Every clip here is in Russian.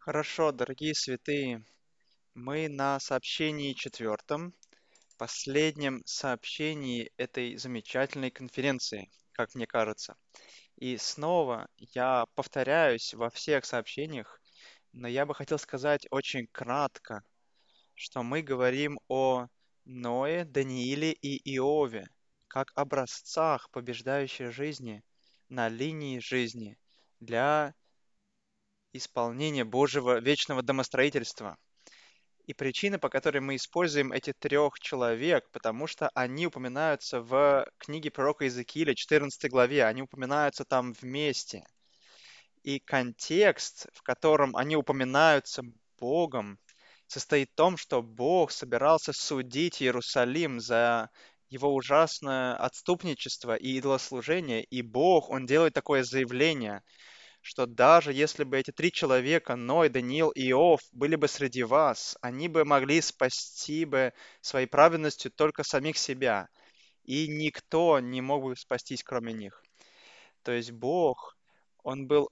Хорошо, дорогие святые, мы на сообщении четвертом, последнем сообщении этой замечательной конференции, как мне кажется. И снова я повторяюсь во всех сообщениях, но я бы хотел сказать очень кратко, что мы говорим о Ное, Данииле и Иове, как образцах побеждающей жизни на линии жизни для исполнения Божьего вечного домостроительства. И причина, по которой мы используем эти трех человек, потому что они упоминаются в книге пророка Иезекииля, 14 главе, они упоминаются там вместе. И контекст, в котором они упоминаются Богом, состоит в том, что Бог собирался судить Иерусалим за его ужасное отступничество и идолослужение, и Бог, Он делает такое заявление, что даже если бы эти три человека, Ной, Даниил и Иов, были бы среди вас, они бы могли спасти бы своей праведностью только самих себя, и никто не мог бы спастись, кроме них. То есть Бог, Он был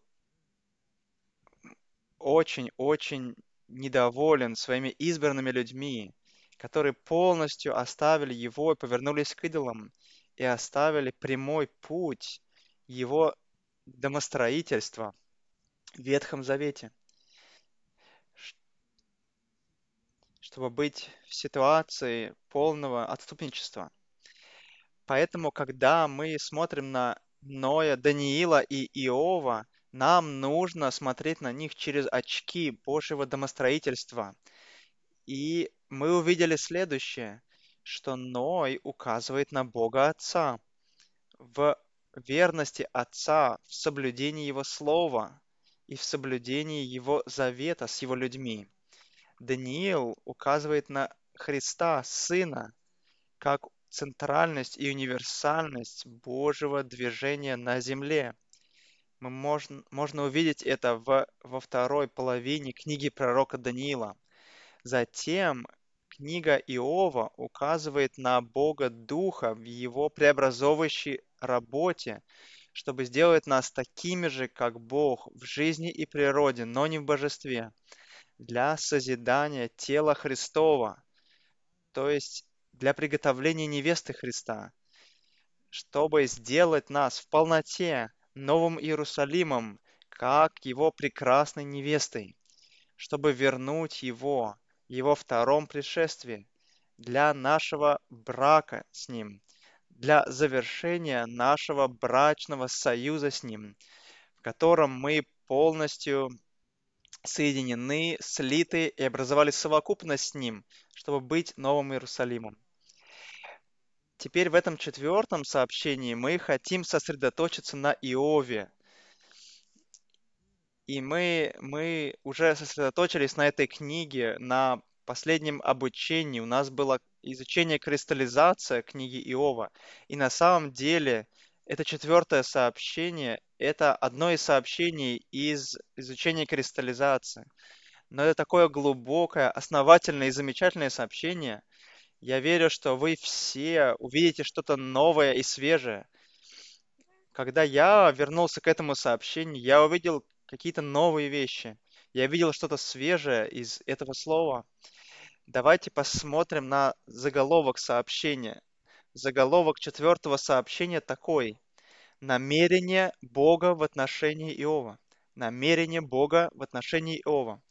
очень-очень недоволен своими избранными людьми, которые полностью оставили Его и повернулись к идолам, и оставили прямой путь Его домостроительства в Ветхом Завете, чтобы быть в ситуации полного отступничества. Поэтому, когда мы смотрим на Ноя, Даниила и Иова, нам нужно смотреть на них через очки Божьего домостроительства. И мы увидели следующее, что Ной указывает на Бога Отца в верности Отца, в соблюдении Его Слова и в соблюдении Его завета с Его людьми. Даниил указывает на Христа, Сына, как центральность и универсальность Божьего движения на земле. Можно увидеть это во второй половине книги пророка Даниила. Затем книга Иова указывает на Бога Духа в его преобразовывающей работе, чтобы сделать нас такими же, как Бог, в жизни и природе, но не в божестве, для созидания тела Христова, то есть для приготовления невесты Христа, чтобы сделать нас в полноте новым Иерусалимом, как его прекрасной невестой, чтобы вернуть его в его втором пришествии для нашего брака с ним, для завершения нашего брачного союза с ним, в котором мы полностью соединены, слиты и образовали совокупность с ним, чтобы быть новым Иерусалимом. Теперь в этом четвертом сообщении мы хотим сосредоточиться на Иове. И мы уже сосредоточились на этой книге, на последнем обучении. У нас было изучение кристаллизация книги Иова. И на самом деле это четвертое сообщение, это одно из сообщений из изучения кристаллизации. Но это такое глубокое, основательное и замечательное сообщение. Я верю, что вы все увидите что-то новое и свежее. Когда я вернулся к этому сообщению, я увидел какие-то новые вещи. Я видел что-то свежее из этого слова. Давайте посмотрим на заголовок сообщения. Заголовок четвертого сообщения такой. Намерение Бога в отношении Иова. Намерение Бога в отношении Иова.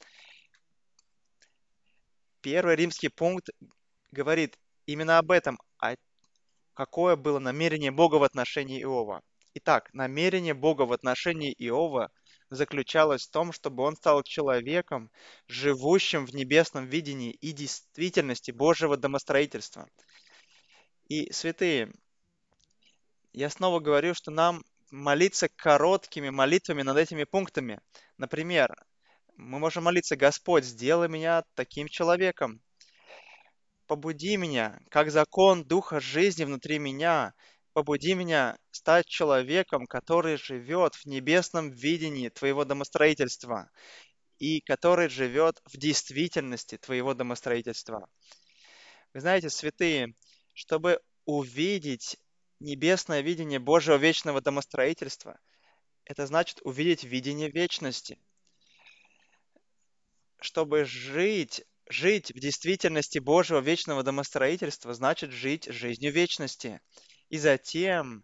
Первый римский пункт говорит именно об этом, какое было намерение Бога в отношении Иова. Итак, намерение Бога в отношении Иова заключалось в том, чтобы он стал человеком, живущим в небесном видении и действительности Божьего домостроительства. И, святые, я снова говорю, что нам молиться короткими молитвами над этими пунктами. Например, мы можем молиться: «Господь, сделай меня таким человеком, побуди меня, как закон Духа жизни внутри меня. Побуди меня стать человеком, который живет в небесном видении Твоего домостроительства и который живет в действительности Твоего домостроительства». Вы знаете, святые, чтобы увидеть небесное видение Божьего вечного домостроительства, это значит увидеть видение вечности. чтобы жить в действительности Божьего вечного домостроительства, значит жить жизнью вечности. И затем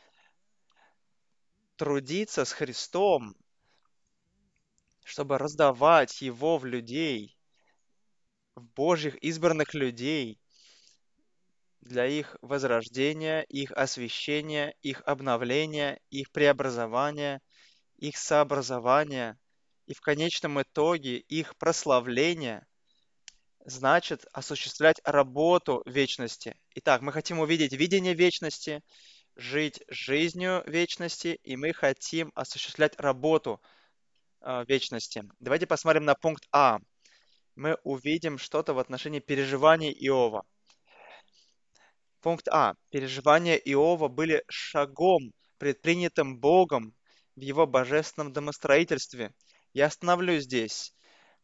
трудиться с Христом, чтобы раздавать Его в людей, в Божьих избранных людей, для их возрождения, их освящения, их обновления, их преобразования, их сообразования и в конечном итоге их прославления, значит осуществлять работу вечности. Итак, мы хотим увидеть видение вечности, жить жизнью вечности, и мы хотим осуществлять работу вечности. Давайте посмотрим на пункт А. Мы увидим что-то в отношении переживаний Иова. Пункт А. Переживания Иова были шагом, предпринятым Богом в его божественном домостроительстве. Я остановлюсь здесь.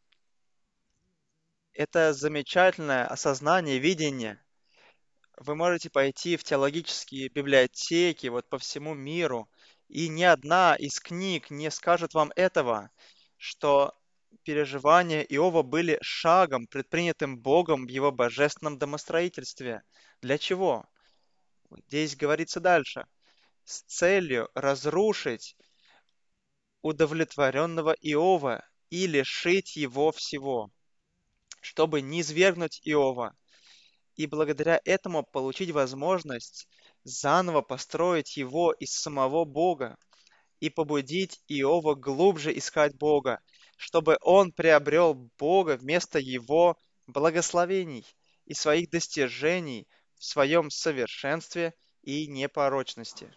Это замечательное осознание, видение. Вы можете пойти в теологические библиотеки вот по всему миру, и ни одна из книг не скажет вам этого, что переживания Иова были шагом, предпринятым Богом в его божественном домостроительстве. Для чего? Здесь говорится дальше. С целью разрушить удовлетворенного Иова и лишить его всего, чтобы низвергнуть Иова, и благодаря этому получить возможность заново построить его из самого Бога и побудить Иова глубже искать Бога, чтобы он приобрел Бога вместо его благословений и своих достижений в своем совершенстве и непорочности.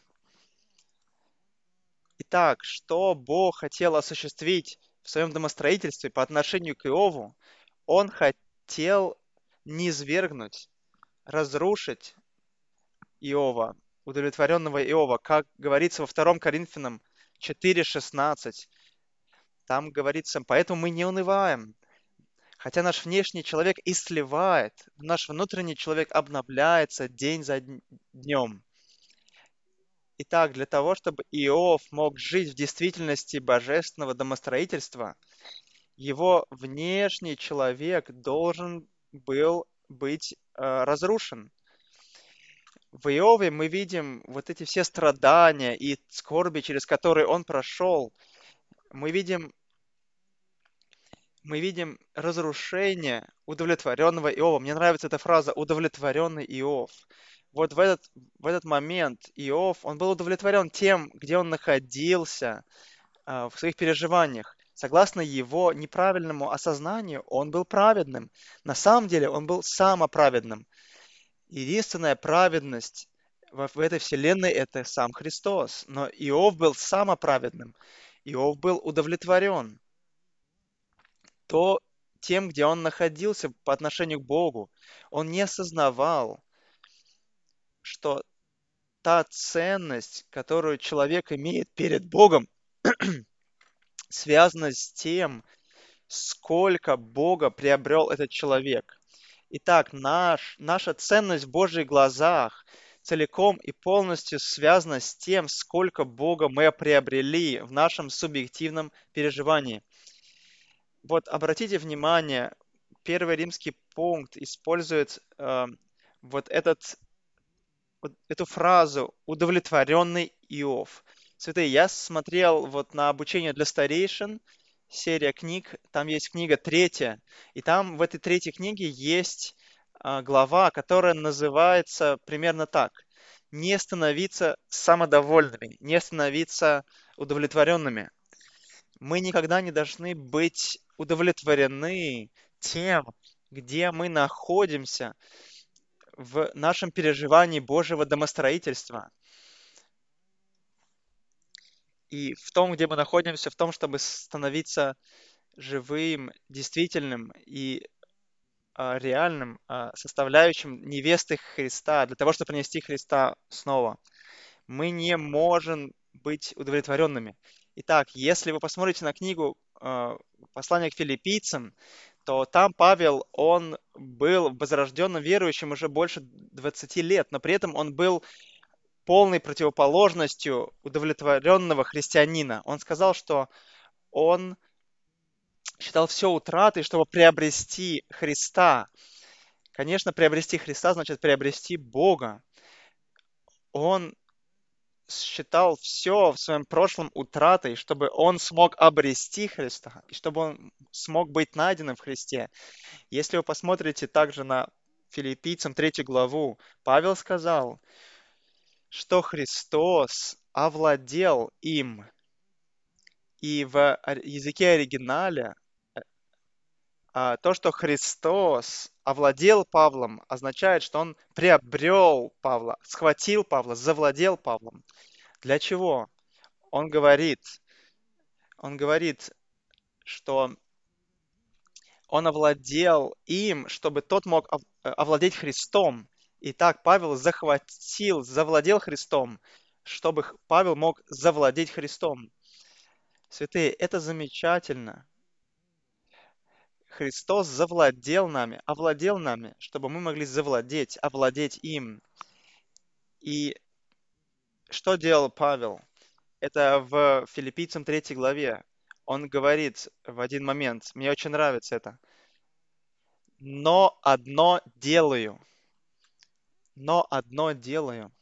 Итак, что Бог хотел осуществить в своем домостроительстве по отношению к Иову? Он хотел низвергнуть, разрушить Иова, удовлетворенного Иова, как говорится во 2 Коринфянам 4:16. Там говорится, поэтому мы не унываем, хотя наш внешний человек истлевает, наш внутренний человек обновляется день за днем. Итак, для того, чтобы Иов мог жить в действительности божественного домостроительства, его внешний человек должен был быть разрушен. В Иове мы видим вот эти все страдания и скорби, через которые он прошел. Мы видим, мы видим разрушение удовлетворенного Иова. Мне нравится эта фраза «удовлетворенный Иов». Вот в этот момент Иов, он был удовлетворен тем, где он находился в своих переживаниях. Согласно его неправильному осознанию, он был праведным. На самом деле он был самоправедным. Единственная праведность в этой вселенной — это сам Христос. Но Иов был самоправедным. Иов был удовлетворен то тем, где он находился по отношению к Богу. Он не осознавал, что та ценность, которую человек имеет перед Богом, связана с тем, сколько Бога приобрел этот человек. Итак, наша ценность в Божьих глазах целиком и полностью связана с тем, сколько Бога мы приобрели в нашем субъективном переживании. Вот обратите внимание, первый римский пункт использует вот эту фразу «удовлетворенный Иов». Святые, я смотрел вот на обучение для старейшин, серия книг, там есть книга третья, и там в этой третьей книге есть глава, которая называется примерно так: «Не становиться самодовольными, не становиться удовлетворенными». Мы никогда не должны быть удовлетворены тем, где мы находимся в нашем переживании Божьего домостроительства. И в том, где мы находимся, в том, чтобы становиться живым, действительным и реальным составляющим невесты Христа, для того, чтобы принести Христа снова. Мы не можем быть удовлетворенными. Итак, если вы посмотрите на книгу «Послание к филиппийцам», то там Павел, он был возрожденным верующим уже больше 20 лет, но при этом он был полной противоположностью удовлетворенного христианина. Он сказал, что он считал все утратой, чтобы приобрести Христа. Конечно, приобрести Христа значит приобрести Бога. Он считал все в своем прошлом утратой, чтобы он смог обрести Христа, и чтобы он смог быть найденным в Христе. Если вы посмотрите также на Филиппийцам 3 главу, Павел сказал, что Христос овладел им. И в языке оригинале то, что Христос овладел Павлом, означает, что он приобрел Павла, схватил Павла, завладел Павлом. Для чего? Он говорит, он говорит, что он овладел им, чтобы тот мог овладеть Христом. Итак, Павел захватил, завладел Христом, чтобы Павел мог завладеть Христом. Святые, это замечательно. Христос завладел нами, овладел нами, чтобы мы могли завладеть, овладеть им. И что делал Павел? Это в Филиппийцам 3 главе. Он говорит в один момент, мне очень нравится это, но одно делаю, но одно делаю.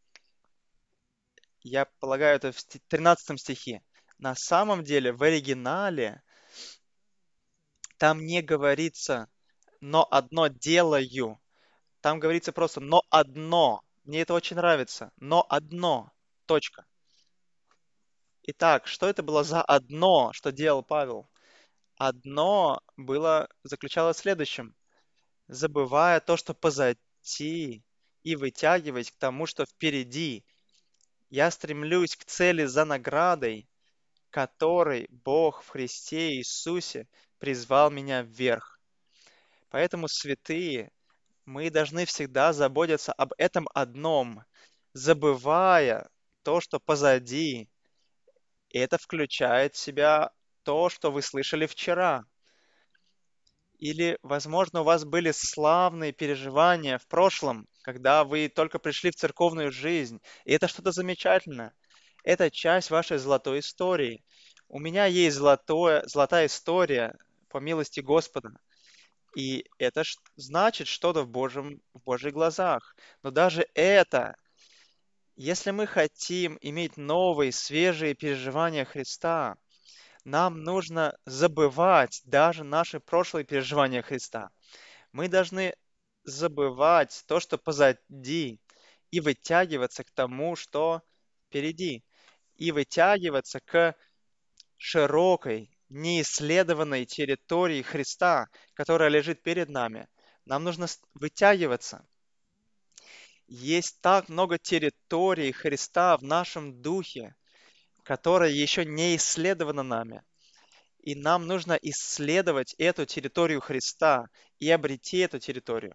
Я полагаю, это в 13 стихе. На самом деле, в оригинале там не говорится «но одно делаю». Там говорится просто «но одно». Мне это очень нравится. «Но одно». Точка. Итак, что это было за одно, что делал Павел? Одно было, заключалось в следующем. Забывая то, что позади, и вытягиваясь к тому, что впереди, я стремлюсь к цели за наградой, которой Бог в Христе Иисусе призвал меня вверх. Поэтому, святые, мы должны всегда заботиться об этом одном, забывая то, что позади. И это включает в себя то, что вы слышали вчера. Или, возможно, у вас были славные переживания в прошлом, когда вы только пришли в церковную жизнь. И это что-то замечательное. Это часть вашей золотой истории. У меня есть золотая история, по милости Господа. И это значит что-то в Божьих глазах. Но даже это, если мы хотим иметь новые, свежие переживания Христа, нам нужно забывать даже наши прошлые переживания Христа. Мы должны забывать то, что позади, и вытягиваться к тому, что впереди, и вытягиваться к широкой, неисследованной территории Христа, которая лежит перед нами. Нам нужно вытягиваться. Есть так много территорий Христа в нашем духе, которая еще не исследована нами. И нам нужно исследовать эту территорию Христа и обрети эту территорию.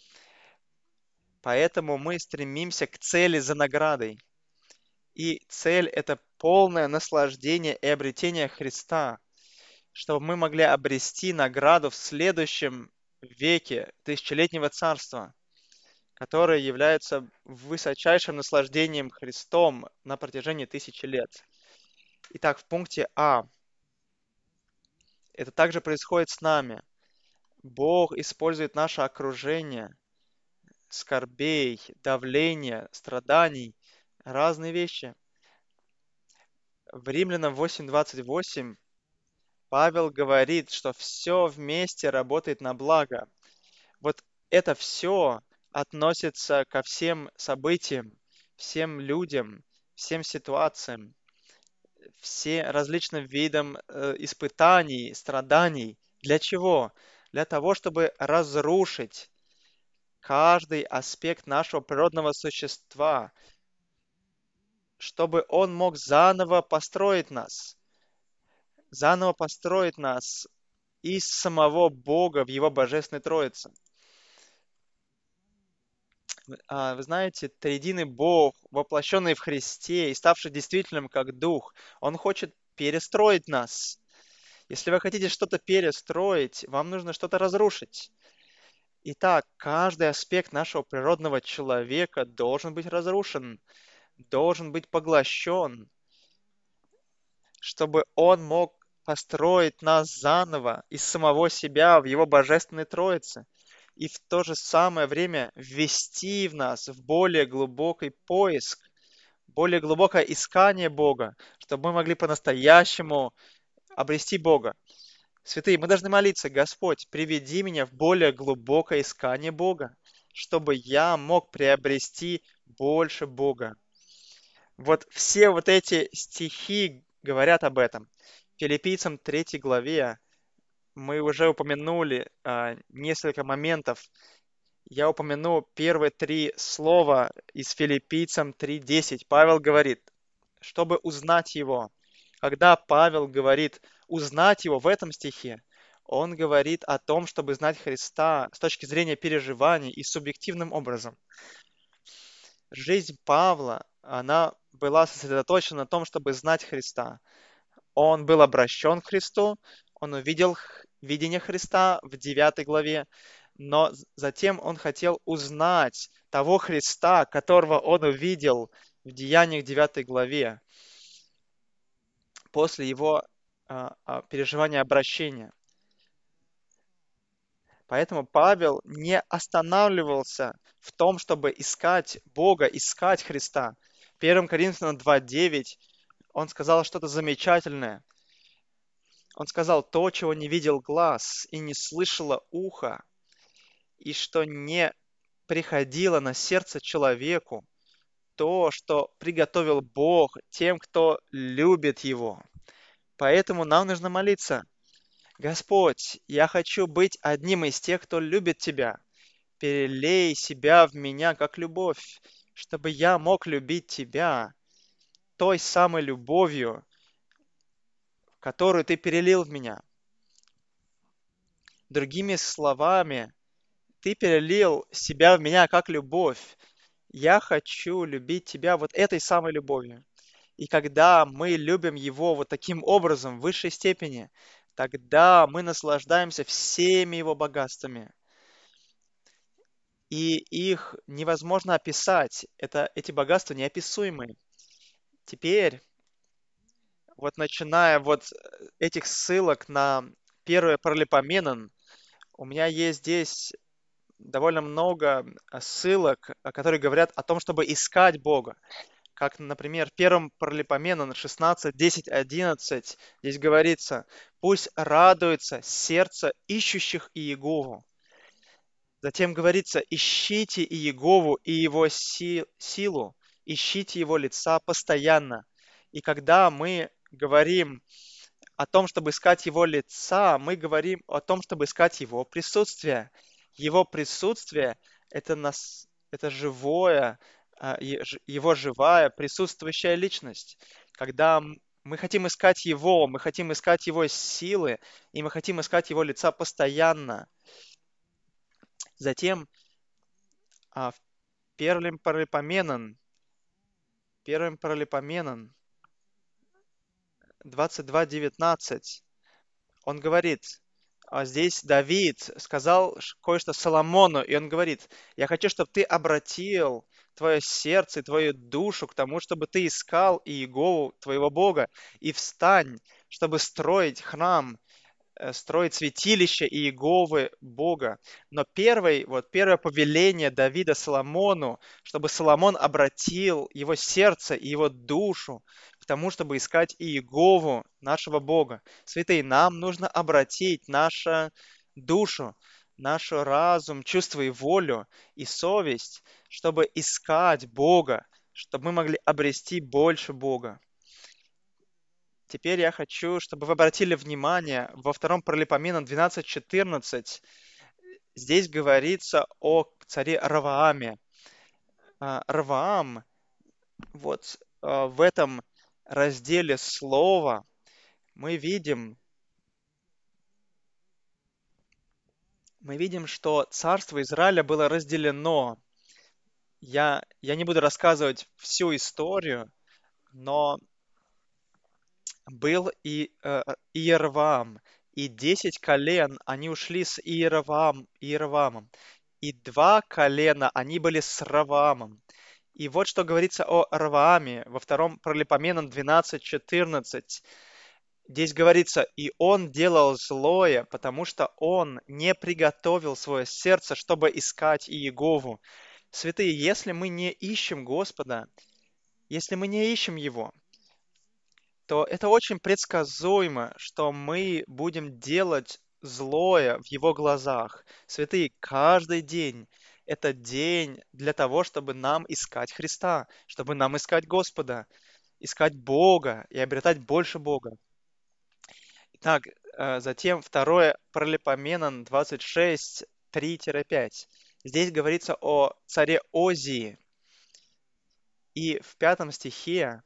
Поэтому мы стремимся к цели за наградой. И цель– это полное наслаждение и обретение Христа, чтобы мы могли обрести награду в следующем веке тысячелетнего царства, которое является высочайшим наслаждением Христом на протяжении тысячи лет. Итак, в пункте А. Это также происходит с нами. Бог использует наше окружение, скорбей, давления, страданий, разные вещи. В Римлянам 8:28 Павел говорит, что все вместе работает на благо. Вот это все относится ко всем событиям, всем людям, всем ситуациям, все различным видам испытаний, страданий. Для чего? Для того, чтобы разрушить каждый аспект нашего природного существа, чтобы Он мог заново построить нас из самого Бога в Его Божественной Троице. Вы знаете, триединый Бог, воплощенный в Христе и ставший действительным как Дух, Он хочет перестроить нас. Если вы хотите что-то перестроить, вам нужно что-то разрушить. Итак, каждый аспект нашего природного человека должен быть разрушен, должен быть поглощен, чтобы он мог построить нас заново из самого себя в Его Божественной Троице и в то же самое время ввести в нас в более глубокий поиск, более глубокое искание Бога, чтобы мы могли по-настоящему обрести Бога. Святые, мы должны молиться: Господь, приведи меня в более глубокое искание Бога, чтобы я мог приобрести больше Бога. Вот все вот эти стихи говорят об этом. Филиппийцам 3 главе мы уже упомянули несколько моментов. Я упомяну первые три слова из Филиппийцам 3:10. Павел говорит, чтобы узнать его. Когда Павел говорит узнать его в этом стихе, он говорит о том, чтобы знать Христа с точки зрения переживаний и субъективным образом. Жизнь Павла, она была сосредоточена на том, чтобы знать Христа. Он был обращен к Христу, он увидел видение Христа в 9 главе, но затем он хотел узнать того Христа, которого он увидел в Деяниях 9 главе, после его переживания обращения. Поэтому Павел не останавливался в том, чтобы искать Бога, искать Христа. В 1 Коринфянам 2:9 он сказал что-то замечательное. Он сказал: то, чего не видел глаз и не слышало ухо, и что не приходило на сердце человеку, то, что приготовил Бог тем, кто любит Его. Поэтому нам нужно молиться: Господь, я хочу быть одним из тех, кто любит Тебя. Перелей себя в меня, как любовь, чтобы я мог любить Тебя той самой любовью, которую Ты перелил в меня. Другими словами, Ты перелил себя в меня, как любовь. Я хочу любить Тебя вот этой самой любовью. И когда мы любим Его вот таким образом, в высшей степени, тогда мы наслаждаемся всеми Его богатствами. И их невозможно описать. Эти богатства неописуемые. Теперь, вот начиная вот этих ссылок на первое Паралипоменон, у меня есть здесь довольно много ссылок, которые говорят о том, чтобы искать Бога. Как, например, в первом Паралипоменон 16, 10, 11, здесь говорится: «Пусть радуется сердце ищущих Иегову». Затем говорится: «Ищите Иегову и Его силу, ищите Его лица постоянно». И когда мы говорим о том, чтобы искать Его лица, мы говорим о том, чтобы искать Его присутствие. Его присутствие — это живое, Его живая присутствующая личность. Когда мы хотим искать Его, мы хотим искать Его силы, и мы хотим искать Его лица постоянно. Затем в первым Паралипоменон 22:19 он говорит, здесь Давид сказал кое-что Соломону, и он говорит: «Я хочу, чтобы ты обратил твое сердце и твою душу к тому, чтобы ты искал Иегову, твоего Бога, и встань, чтобы строить храм, строить святилище Иеговы Бога». Но первое повеление Давида Соломону, чтобы Соломон обратил его сердце и его душу к тому, чтобы искать Иегову, нашего Бога. Святые, нам нужно обратить нашу душу, наш разум, чувство и волю и совесть, чтобы искать Бога, чтобы мы могли обрести больше Бога. Теперь я хочу, чтобы вы обратили внимание, во втором Паралипоменон 12:14 здесь говорится о царе Равааме. Раваам, вот в этом разделе слова мы видим, что царство Израиля было разделено. Я не буду рассказывать всю историю, но был и Иеровоам, и 10 колен, они ушли с Иеровоамом, и 2 колена, они были с Раваамом. И вот что говорится о Равааме во втором Паралипоменон 12:14. Здесь говорится, и он делал злое, потому что он не приготовил свое сердце, чтобы искать Иегову. Святые, если мы не ищем Господа, если мы не ищем Его, то это очень предсказуемо, что мы будем делать злое в Его глазах. Святые, каждый день — это день для того, чтобы нам искать Христа, чтобы нам искать Господа, искать Бога и обретать больше Бога. Итак, затем второе, Паралипоменон 26, 3-5. Здесь говорится о царе Озии. И в пятом стихе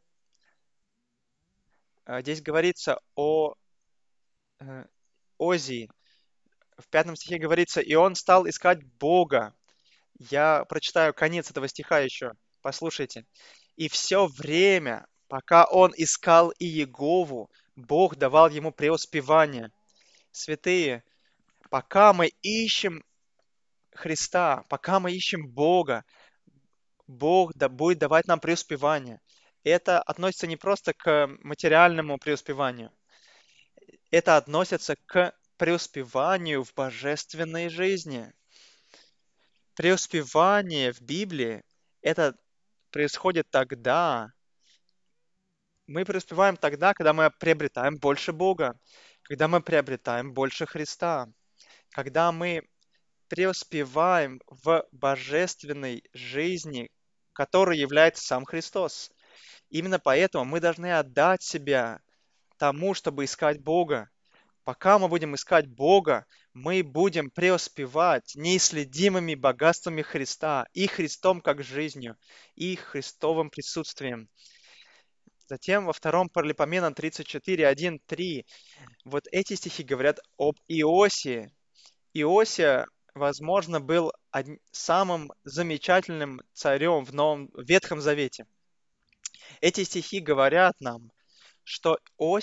здесь говорится о э, Озии. В пятом стихе говорится, и он стал искать Бога. Я прочитаю конец этого стиха еще. Послушайте. И все время, пока он искал Иегову, Бог давал ему преуспевание. Святые, пока мы ищем Христа, пока мы ищем Бога, Бог будет давать нам преуспевание. Это относится не просто к материальному преуспеванию, это относится к преуспеванию в божественной жизни. Преуспевание в Библии — это происходит тогда, мы преуспеваем тогда, когда мы приобретаем больше Бога, когда мы приобретаем больше Христа, когда мы преуспеваем в божественной жизни, которой является сам Христос. Именно поэтому мы должны отдать себя тому, чтобы искать Бога. Пока мы будем искать Бога, мы будем преуспевать неисследимыми богатствами Христа и Христом как жизнью, и Христовым присутствием. Затем во втором Паралипоменон 34, 1-3, вот эти стихи говорят об Иосии. Иосия, возможно, был самым замечательным царем в Ветхом Завете. Эти стихи говорят нам, что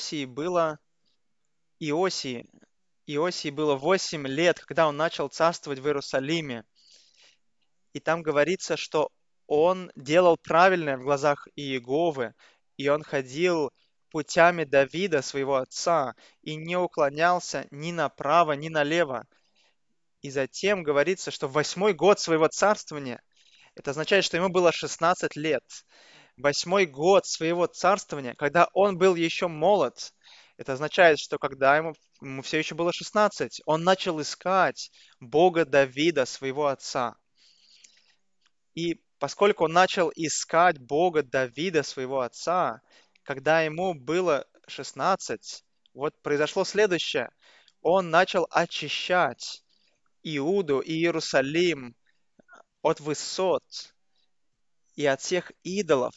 Иосии, Иосии было 8 лет, когда он начал царствовать в Иерусалиме. И там говорится, что он делал правильное в глазах Иеговы, и он ходил путями Давида, своего отца, и не уклонялся ни направо, ни налево. И затем говорится, что в 8-й год своего царствования, это означает, что ему было 16 лет, 8-й год своего царствования, когда он был еще молод, это означает, что когда ему все еще было 16, он начал искать Бога Давида, своего отца. И поскольку он начал искать Бога Давида, своего отца, когда ему было 16, вот произошло следующее. Он начал очищать Иуду и Иерусалим от высот и от всех идолов,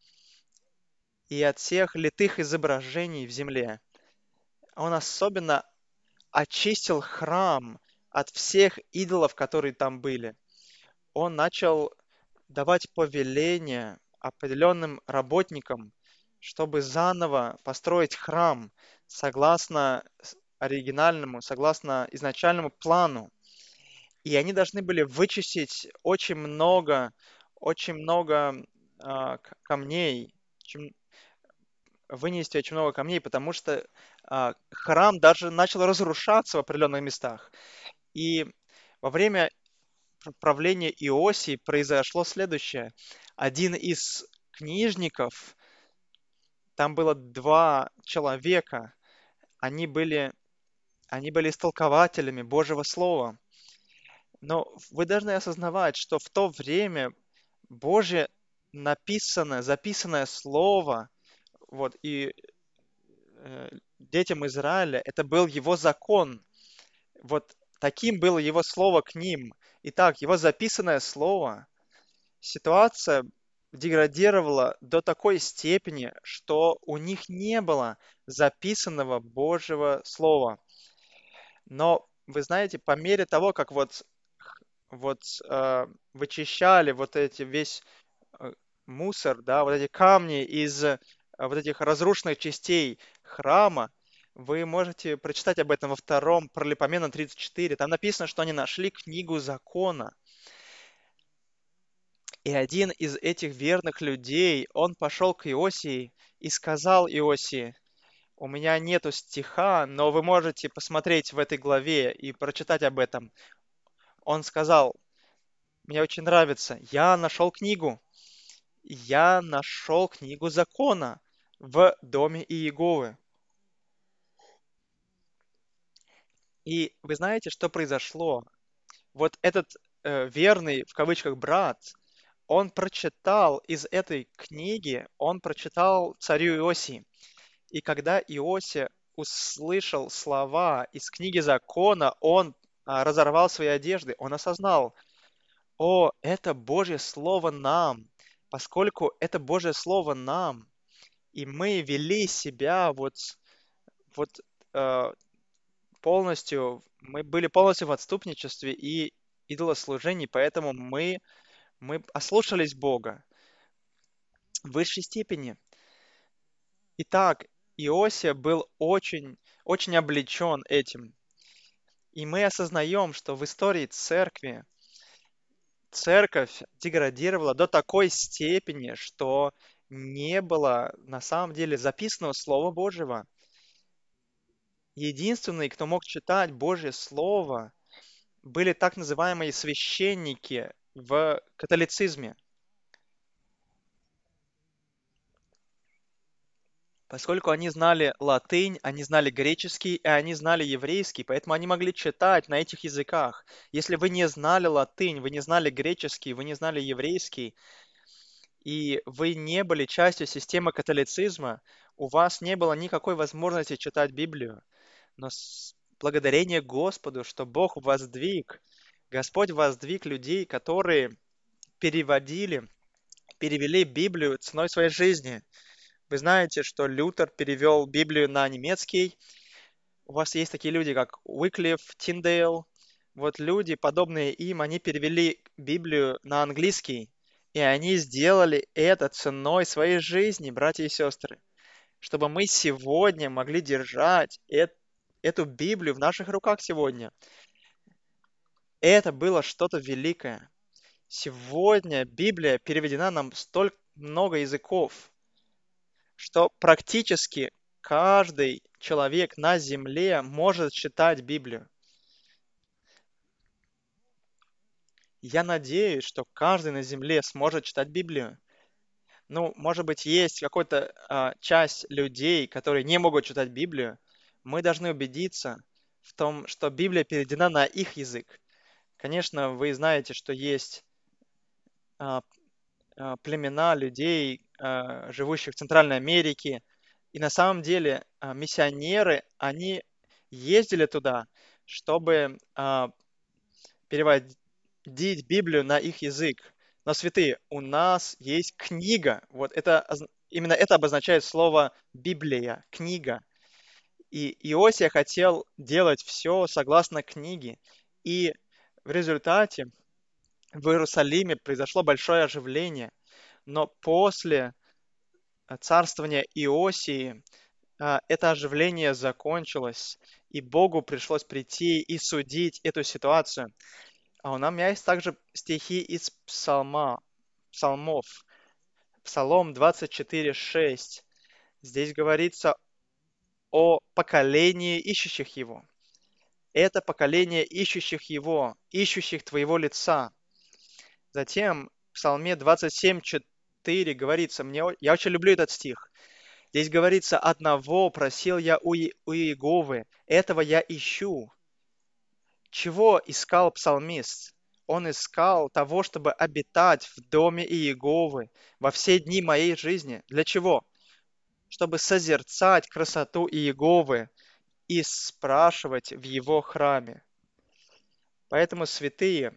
и от всех литых изображений в земле. Он особенно очистил храм от всех идолов, которые там были. Он начал давать повеления определенным работникам, чтобы заново построить храм согласно оригинальному, согласно изначальному плану. И они должны были вычистить очень много камней, вынести очень много камней, потому что храм даже начал разрушаться в определенных местах. И во время правления Иосии произошло следующее. Один из книжников, там было два человека, они были, они были истолкователями Божьего Слова. Но вы должны осознавать, что в то время Божье записанное Слово, вот, и детям Израиля, это был его закон. Вот таким было его слово к ним. Итак, его записанное слово, ситуация деградировала до такой степени, что у них не было записанного Божьего слова. Но вы знаете, по мере того, как вот вычищали вот эти весь э, мусор, да, вот эти камни из вот этих разрушенных частей храма, вы можете прочитать об этом во втором Паралипоменон 34. Там написано, что они нашли книгу закона. И один из этих верных людей, он пошел к Иосии и сказал Иосии, У меня нету стиха, но вы можете посмотреть в этой главе и прочитать об этом. Он сказал, мне очень нравится, я нашел книгу закона в доме Иеговы. И вы знаете, что произошло? Вот этот верный, в кавычках, брат, он прочитал из этой книги, он прочитал царю Иосии. И когда Иосия услышал слова из книги закона, он разорвал свои одежды, он осознал, о, это Божье Слово нам, поскольку это Божье Слово нам, и мы вели себя вот э, полностью, мы были полностью в отступничестве и идолослужении, поэтому мы ослушались Бога в высшей степени. Итак, Иосия был очень облечен этим. И мы осознаем, что в истории церкви церковь деградировала до такой степени, что не было на самом деле записанного Слова Божьего. Единственный, кто мог читать Божье Слово, были так называемые священники в католицизме. Поскольку они знали латынь, они знали греческий и они знали еврейский, поэтому они могли читать на этих языках. Если вы не знали латынь, вы не знали греческий, вы не знали еврейский, и вы не были частью системы католицизма, у вас не было никакой возможности читать Библию. Но благодарение Господу, что Бог воздвиг, Господь воздвиг людей, которые переводили, перевели Библию ценой своей жизни. Вы знаете, что Лютер перевел Библию на немецкий. У вас есть такие люди, как Уиклиф, Тиндейл. Вот люди, подобные им, они перевели Библию на английский. И они сделали это ценой своей жизни, братья и сестры. Чтобы мы сегодня могли держать эту Библию в наших руках сегодня. Это было что-то великое. Сегодня Библия переведена на столь много языков, что практически каждый человек на земле может читать Библию. Я надеюсь, что каждый на земле сможет читать Библию. Ну, может быть, есть какая-то часть людей, которые не могут читать Библию. Мы должны убедиться в том, что Библия переведена на их язык. Конечно, вы знаете, что есть а, племена людей, живущих в Центральной Америке. И на самом деле миссионеры, они ездили туда, чтобы переводить Библию на их язык. Но, святые, у нас есть книга. Вот это, именно это обозначает слово Библия, книга. И Иосия хотел делать все согласно книге. И в результате в Иерусалиме произошло большое оживление. Но после царствования Иосии это оживление закончилось, и Богу пришлось прийти и судить эту ситуацию. А у меня есть также стихи из псалмов. Псалом 24:6. Здесь говорится о поколении ищущих Его. Это поколение ищущих Его, ищущих Твоего лица. Затем в Псалме 27:4 говорится, я очень люблю этот стих. Здесь говорится, одного просил я у Иеговы, этого я ищу. Чего искал псалмист? Он искал того, чтобы обитать в доме Иеговы во все дни моей жизни. Для чего? Чтобы созерцать красоту Иеговы и спрашивать в его храме. Поэтому, святые,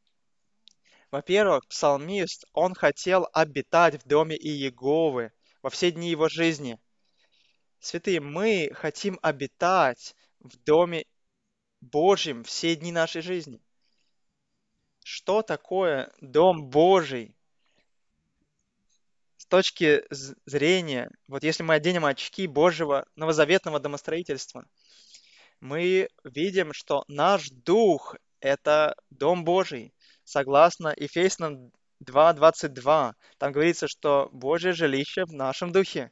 во-первых, псалмист, он хотел обитать в доме Иеговы во все дни его жизни. Святые, мы хотим обитать в доме Божьем все дни нашей жизни. Что такое Дом Божий с точки зрения, вот если мы оденем очки Божьего новозаветного домостроительства, мы видим, что наш дух– это Дом Божий. Согласно Ефесянам 2:22, там говорится, что Божье жилище в нашем духе.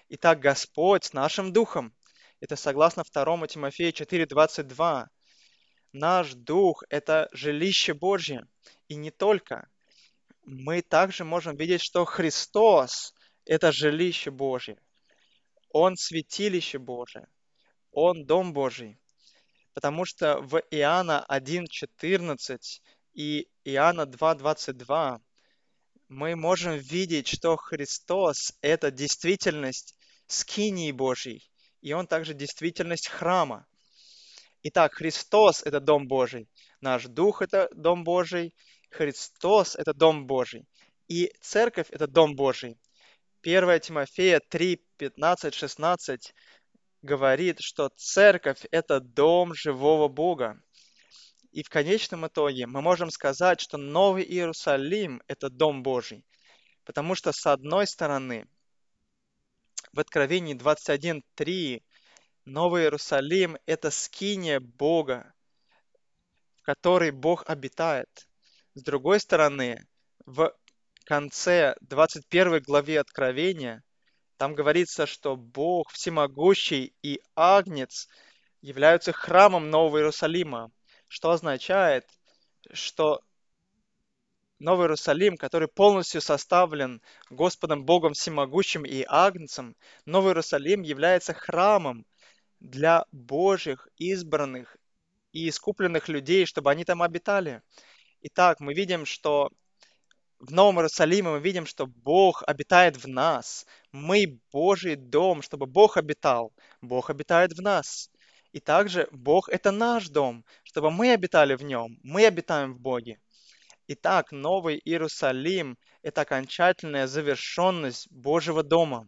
Итак, Господь с нашим духом. Это согласно 2 Тимофея 4:22. Наш дух– это жилище Божье. И не только. Мы также можем видеть, что Христос– это жилище Божье. Он святилище Божие. Он дом Божий. Потому что в Иоанна 1:14 и Иоанна 2:22 мы можем видеть, что Христос– это действительность скинии Божьей, и Он также действительность храма. Итак, Христос– это Дом Божий, наш Дух– это Дом Божий, Христос– это Дом Божий, и Церковь– это Дом Божий. 1 Тимофея 3, 15, 16 говорит, что Церковь– это Дом живого Бога. И в конечном итоге мы можем сказать, что Новый Иерусалим– это Дом Божий. Потому что, с одной стороны, в Откровении 21:3 Новый Иерусалим– это скиния Бога, в которой Бог обитает. С другой стороны, в конце 21 главе Откровения там говорится, что Бог всемогущий и Агнец являются храмом Нового Иерусалима, что означает, что Новый Иерусалим, который полностью составлен Господом Богом Всемогущим и Агнцем, Новый Иерусалим является храмом для Божьих, избранных и искупленных людей, чтобы они там обитали. Итак, мы видим, что в Новом Иерусалиме мы видим, что Бог обитает в нас. Мы Божий дом, чтобы Бог обитал. Бог обитает в нас. И также Бог– это наш дом, чтобы мы обитали в нем. Мы обитаем в Боге. Итак, Новый Иерусалим– это окончательная завершенность Божьего дома.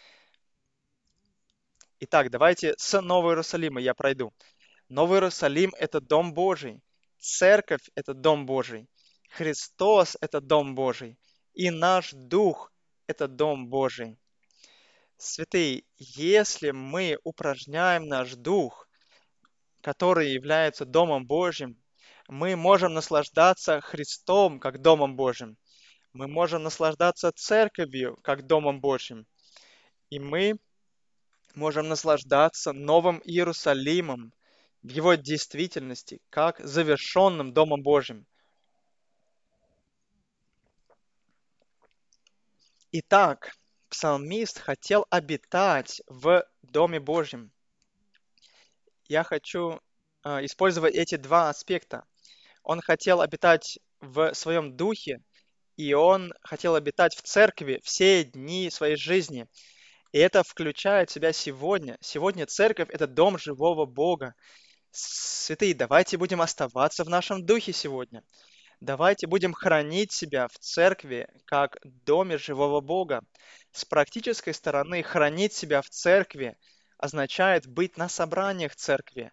Итак, давайте с Нового Иерусалима я пройду. Новый Иерусалим– это Дом Божий. Церковь– это Дом Божий. Христос– это Дом Божий. И наш Дух– это Дом Божий. Святые, если мы упражняем наш Дух, который является Домом Божьим, мы можем наслаждаться Христом как Домом Божьим. Мы можем наслаждаться Церковью как Домом Божьим. И мы можем наслаждаться Новым Иерусалимом в его действительности, как завершенным Домом Божьим. Итак, псалмист хотел обитать в Доме Божьем. Я хочу использовать эти два аспекта. Он хотел обитать в своем духе, и он хотел обитать в церкви все дни своей жизни. И это включает в себя сегодня. Сегодня церковь– это дом живого Бога. Святые, давайте будем оставаться в нашем духе сегодня. Давайте будем хранить себя в церкви, как доме живого Бога. С практической стороны, хранить себя в церкви означает быть на собраниях церкви,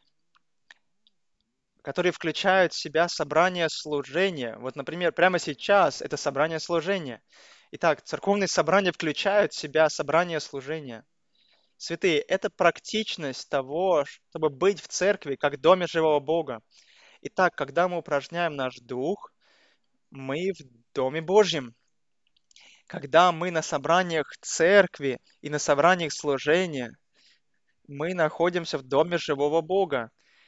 которые включают в себя собрание служения. Вот, например, прямо сейчас это собрание служения. Итак, церковные собрания включают в себя собрание служения. Святые, это практичность того, чтобы быть в церкви, как в доме живого Бога. Итак, когда мы упражняем наш дух, мы в Доме Божьем. Когда мы на собраниях церкви и на собраниях служения, мы находимся в Доме живого Бога.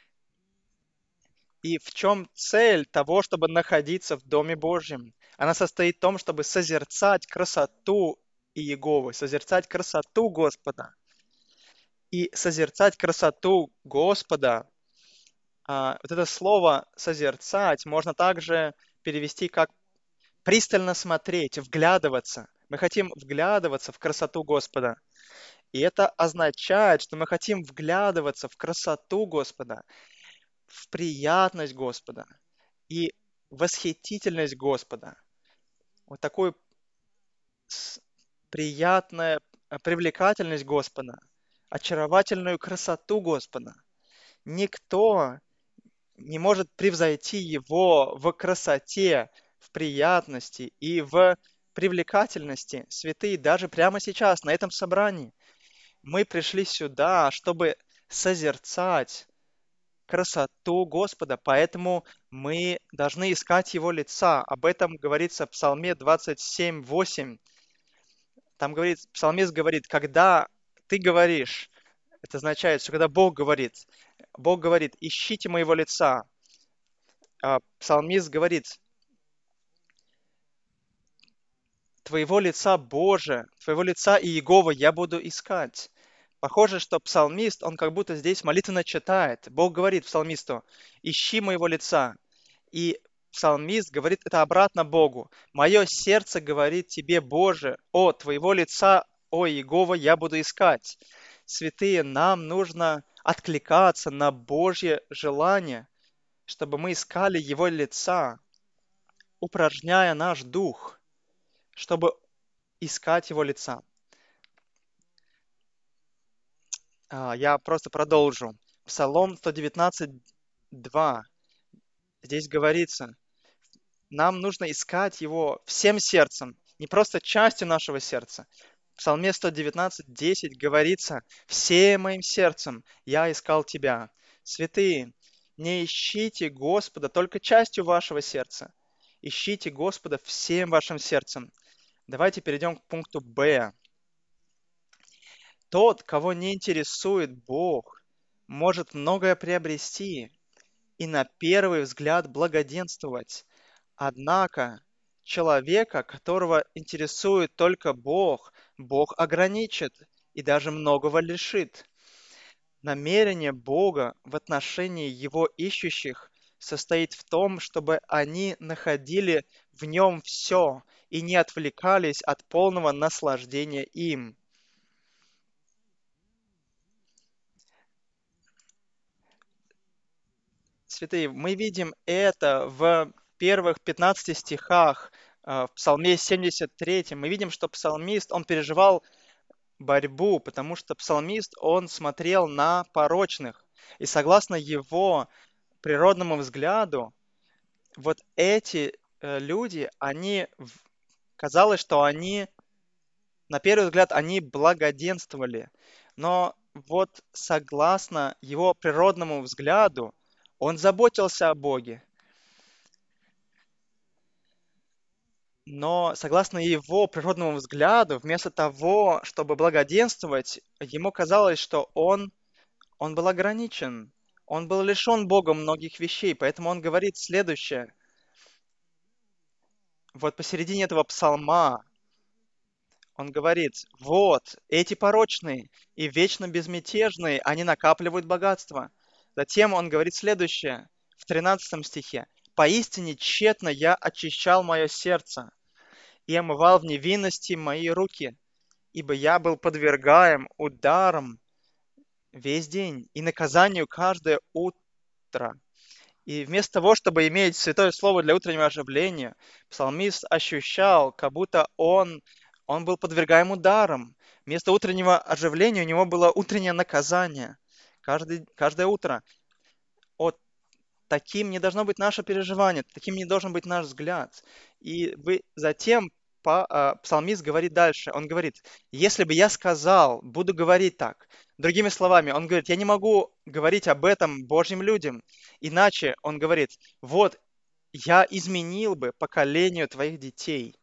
И в чем цель того, чтобы находиться в Доме Божьем? Она состоит в том, чтобы созерцать красоту Иеговы, созерцать красоту Господа. И созерцать красоту Господа, вот это слово «созерцать» можно также перевести как пристально смотреть, вглядываться. Мы хотим вглядываться в красоту Господа. И это означает, что мы хотим вглядываться в красоту Господа, в приятность Господа и восхитительность Господа. Вот такую приятную привлекательность Господа, очаровательную красоту Господа. Никто не может превзойти Его в красоте, в приятности и в привлекательности. Святые, даже прямо сейчас, на этом собрании, мы пришли сюда, чтобы созерцать красоту Господа, поэтому мы должны искать Его лица. Об этом говорится в Псалме 27:8. Там говорит, псалмист говорит, когда ты говоришь, это означает, что когда Бог говорит, ищите моего лица. А псалмист говорит, твоего лица, Боже, твоего лица и Иегова я буду искать. Похоже, что псалмист, он как будто здесь молитвенно читает. Бог говорит псалмисту, ищи моего лица. И псалмист говорит это обратно Богу. Мое сердце говорит тебе, Боже, о, твоего лица, о, Иегова, я буду искать. Святые, нам нужно откликаться на Божье желание, чтобы мы искали Его лица, упражняя наш дух, чтобы искать Его лица. Я просто продолжу. Псалом 119, 2. Здесь говорится, нам нужно искать Его всем сердцем, не просто частью нашего сердца. В Псалме 119, 10 говорится, «Всем моим сердцем я искал Тебя». Святые, не ищите Господа только частью вашего сердца. Ищите Господа всем вашим сердцем. Давайте перейдем к пункту Б. Тот, кого не интересует Бог, может многое приобрести и на первый взгляд благоденствовать. Однако человека, которого интересует только Бог, Бог ограничит и даже многого лишит. Намерение Бога в отношении Его ищущих состоит в том, чтобы они находили в Нем все и не отвлекались от полного наслаждения им. Святые, мы видим это в первых 15 стихах в Псалме 73. Мы видим, что псалмист, он переживал борьбу, потому что псалмист, он смотрел на порочных. И согласно его природному взгляду, вот эти люди, казалось, что они, на первый взгляд, они благоденствовали. Но вот согласно его природному взгляду, он заботился о Боге. Но согласно его природному взгляду, вместо того, чтобы благоденствовать, ему казалось, что он был ограничен. Он был лишен Богом многих вещей, поэтому он говорит следующее. Вот посередине этого псалма он говорит, вот, эти порочные и вечно безмятежные, они накапливают богатство. Затем он говорит следующее, в 13 стихе. «Поистине тщетно я очищал мое сердце и омывал в невинности мои руки, ибо я был подвергаем ударам весь день и наказанию каждое утро». И вместо того, чтобы иметь святое слово для утреннего оживления, псалмист ощущал, как будто он был подвергаем ударам. Вместо утреннего оживления у него было утреннее наказание. Каждое утро. Вот таким не должно быть наше переживание, таким не должен быть наш взгляд. Затем псалмист говорит дальше. Он говорит, если бы я сказал, буду говорить так. Другими словами, он говорит, я не могу говорить об этом Божьим людям. Иначе он говорит, вот я изменил бы поколению твоих детей.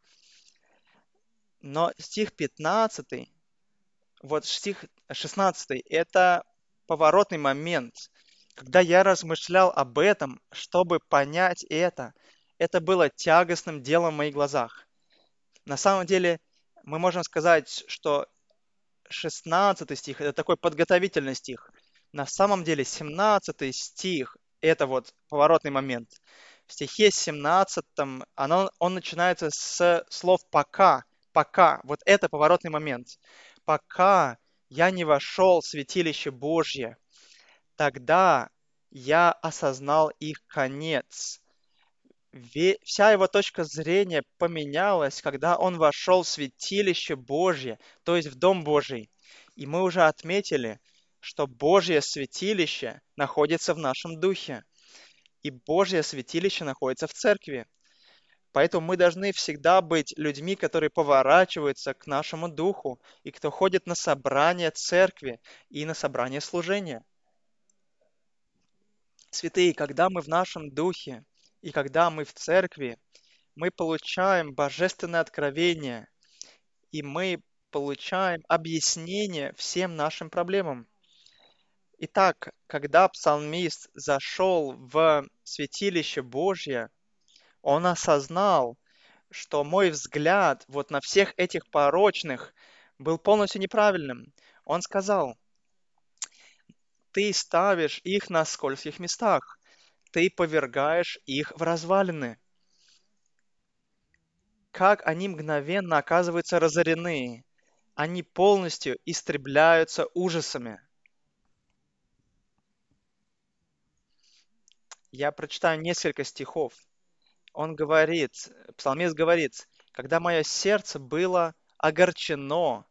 Но стих 15, вот стих 16, это поворотный момент. Когда я размышлял об этом, чтобы понять это было тягостным делом в моих глазах. На самом деле, мы можем сказать, что 16 стих– это такой подготовительный стих. На самом деле 17 стих– это вот поворотный момент. В стихе 17 он начинается с слов «пока». «Пока». Вот это поворотный момент. «Пока я не вошел в святилище Божье, тогда я осознал их конец». Вся его точка зрения поменялась, когда он вошел в святилище Божье, то есть в Дом Божий. И мы уже отметили, что Божье святилище находится в нашем духе, и Божье святилище находится в церкви. Поэтому мы должны всегда быть людьми, которые поворачиваются к нашему духу, и кто ходит на собрание церкви и на собрание служения. Святые, когда мы в нашем духе и когда мы в церкви, мы получаем божественное откровение, и мы получаем объяснение всем нашим проблемам. Итак, когда псалмист зашел в святилище Божье, он осознал, что мой взгляд вот на всех этих порочных был полностью неправильным. Он сказал, ты ставишь их на скользких местах, ты повергаешь их в развалины. Как они мгновенно оказываются разорены, они полностью истребляются ужасами. Я прочитаю несколько стихов. Он говорит, псалмист говорит, когда мое сердце было огорчено,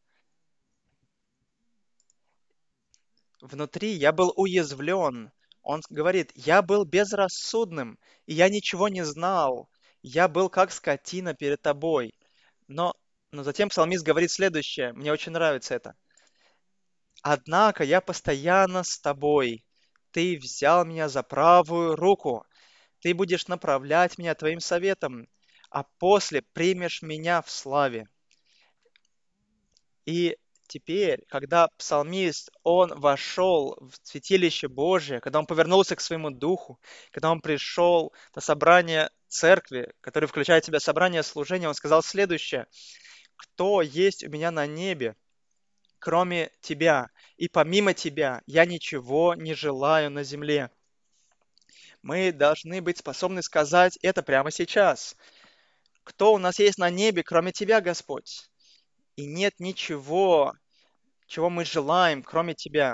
внутри я был уязвлен. Он говорит, я был безрассудным, и я ничего не знал. Я был как скотина перед тобой. Но, но затем псалмист говорит следующее, мне очень нравится это. Однако я постоянно с тобой. Ты взял меня за правую руку. Ты будешь направлять меня твоим советом, а после примешь меня в славе. И теперь, когда псалмист, он вошел в святилище Божие, когда он повернулся к своему духу, когда он пришел на собрание церкви, которое включает в себя собрание служения, он сказал следующее. «Кто есть у меня на небе, кроме тебя? И помимо тебя я ничего не желаю на земле». Мы должны быть способны сказать это прямо сейчас. Кто у нас есть на небе, кроме тебя, Господь? И нет ничего, чего мы желаем, кроме тебя.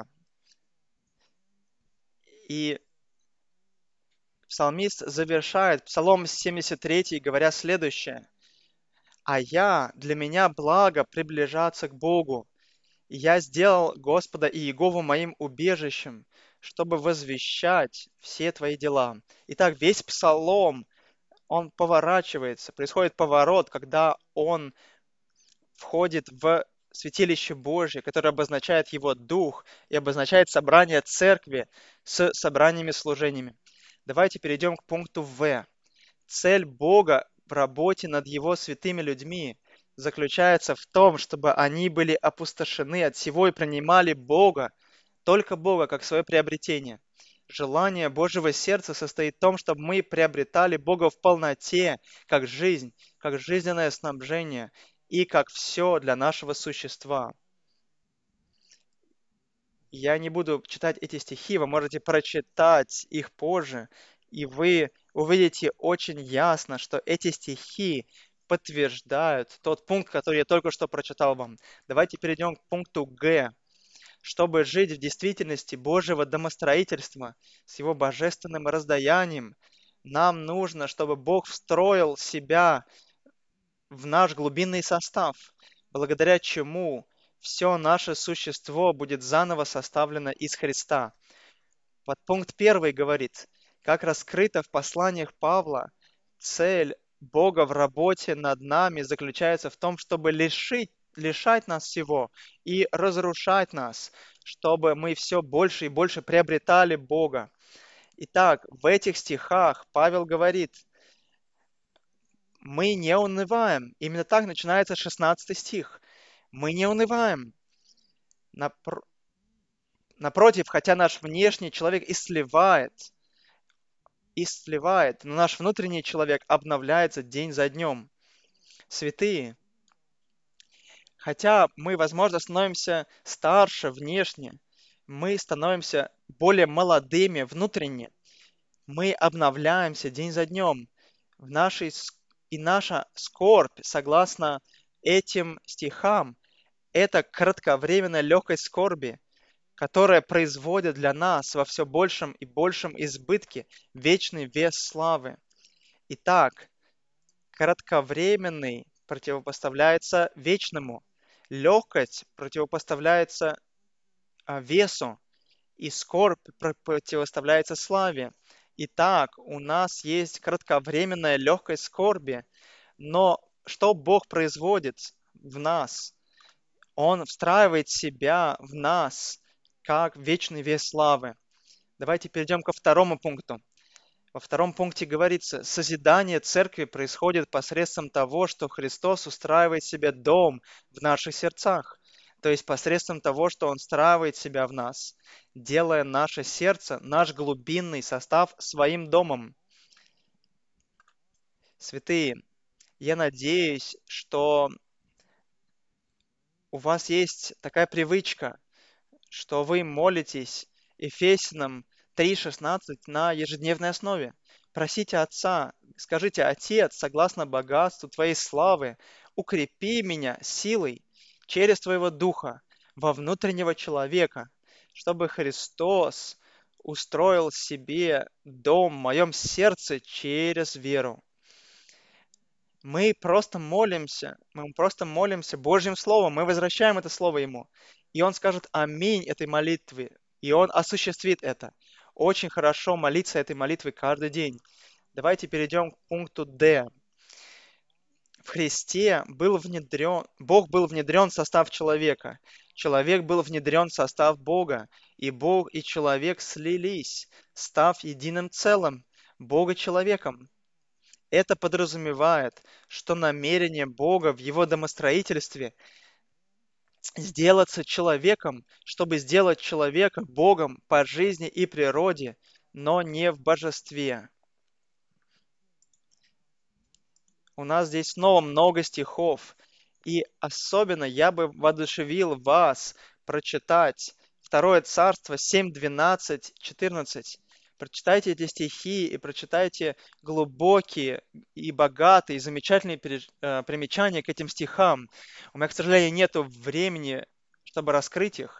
И псалмист завершает Псалом 73, говоря следующее. Для меня благо приближаться к Богу. И я сделал Господа и Иегову моим убежищем, чтобы возвещать все твои дела». Итак, весь псалом, он поворачивается, происходит поворот, когда он входит в святилище Божье, которое обозначает его дух и обозначает собрание церкви с собраниями служениями. Давайте перейдем к пункту В. Цель Бога в работе над его святыми людьми заключается в том, чтобы они были опустошены от всего и принимали Бога, только Бога, как свое приобретение. Желание Божьего сердца состоит в том, чтобы мы приобретали Бога в полноте, как жизнь, как жизненное снабжение и как все для нашего существа. Я не буду читать эти стихи, вы можете прочитать их позже, и вы увидите очень ясно, что эти стихи подтверждают тот пункт, который я только что прочитал вам. Давайте перейдем к пункту Г. Чтобы жить в действительности Божьего домостроительства с его божественным раздаянием, нам нужно, чтобы Бог встроил себя в наш глубинный состав, благодаря чему все наше существо будет заново составлено из Христа. Подпункт 1 говорит, как раскрыто в посланиях Павла, цель Бога в работе над нами заключается в том, чтобы лишать нас всего и разрушать нас, чтобы мы все больше и больше приобретали Бога. Итак, в этих стихах Павел говорит, мы не унываем. Именно так начинается 16 стих. Мы не унываем. Напр- Напротив, хотя наш внешний человек и сливает, но наш внутренний человек обновляется день за днем. Святые, хотя мы, возможно, становимся старше внешне, мы становимся более молодыми внутренне, мы обновляемся день за днем. В нашей, и наша скорбь, согласно этим стихам, это кратковременная легкость скорби, которая производит для нас во все большем и большем избытке вечный вес славы. Итак, кратковременный противопоставляется вечному, легкость противопоставляется весу, и скорбь противоставляется славе. Итак, у нас есть кратковременная легкость скорби, но что Бог производит в нас? Он встраивает себя в нас, как вечный вес славы. Давайте перейдем ко второму пункту. Во втором пункте говорится, созидание церкви происходит посредством того, что Христос устраивает себе дом в наших сердцах. То есть посредством того, что Он встраивает себя в нас, делая наше сердце, наш глубинный состав своим домом. Святые, я надеюсь, что у вас есть такая привычка, что вы молитесь Ефесянам 3:16 на ежедневной основе. Просите Отца, скажите: Отец, согласно богатству Твоей славы, укрепи меня силой через Твоего Духа во внутреннего человека, чтобы Христос устроил себе дом в моем сердце через веру. Мы просто молимся Божьим Словом, мы возвращаем это Слово Ему. И Он скажет аминь этой молитве, и Он осуществит это. Очень хорошо молиться этой молитвой каждый день. Давайте перейдем к пункту D. В Христе Бог был внедрен в состав человека. Человек был внедрен в состав Бога. И Бог и человек слились, став единым целым, Бога человеком. Это подразумевает, что намерение Бога в его домостроительстве сделаться человеком, чтобы сделать человека Богом по жизни и природе, но не в божестве. У нас здесь снова много стихов, и особенно я бы воодушевил вас прочитать Второе Царство 7, 12, 14. Прочитайте эти стихи и прочитайте глубокие и богатые, и замечательные примечания к этим стихам. У меня, к сожалению, нет времени, чтобы раскрыть их.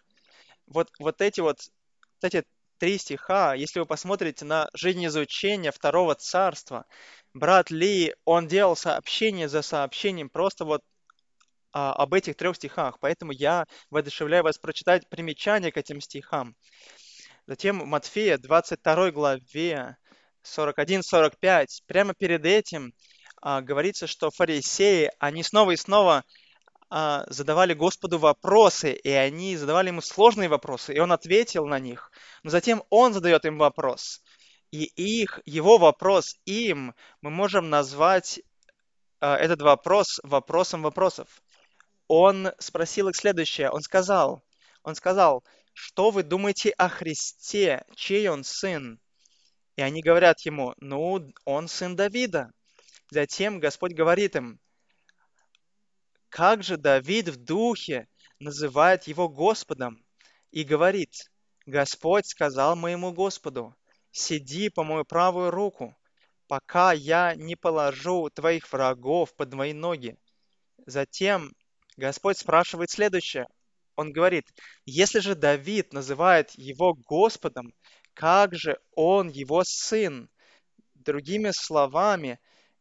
Вот эти три стиха, если вы посмотрите на жизнеизучение Второго Царства, брат Ли, он делал сообщение за сообщением просто об этих трех стихах. Поэтому я воодушевляю вас прочитать примечания к этим стихам. Затем в Матфея 22 главе 41-45, прямо перед этим говорится, что фарисеи, они снова и снова задавали Господу вопросы, и они задавали ему сложные вопросы, и он ответил на них. Но затем он задает им вопрос. И его вопрос им мы можем назвать этот вопрос вопросом вопросов. Он спросил их следующее. Он сказал, что вы думаете о Христе, чей он сын? И они говорят ему, ну, он сын Давида. Затем Господь говорит им, как же Давид в духе называет его Господом и говорит, Господь сказал моему Господу, сиди по мою правую руку, пока я не положу твоих врагов под мои ноги. Затем Господь спрашивает следующее. Он говорит, если же Давид называет его Господом, как же он его сын? Другими словами,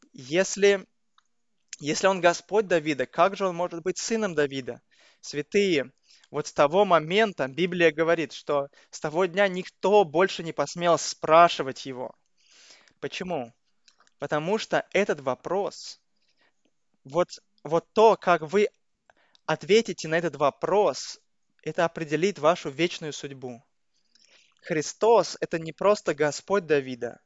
если он Господь Давида, как же он может быть сыном Давида? Святые, вот с того момента Библия говорит, что с того дня никто больше не посмел спрашивать его. Почему? Потому что этот вопрос, вот, вот то, как вы ответите на этот вопрос, это определит вашу вечную судьбу. Христос– это не просто Господь Давида,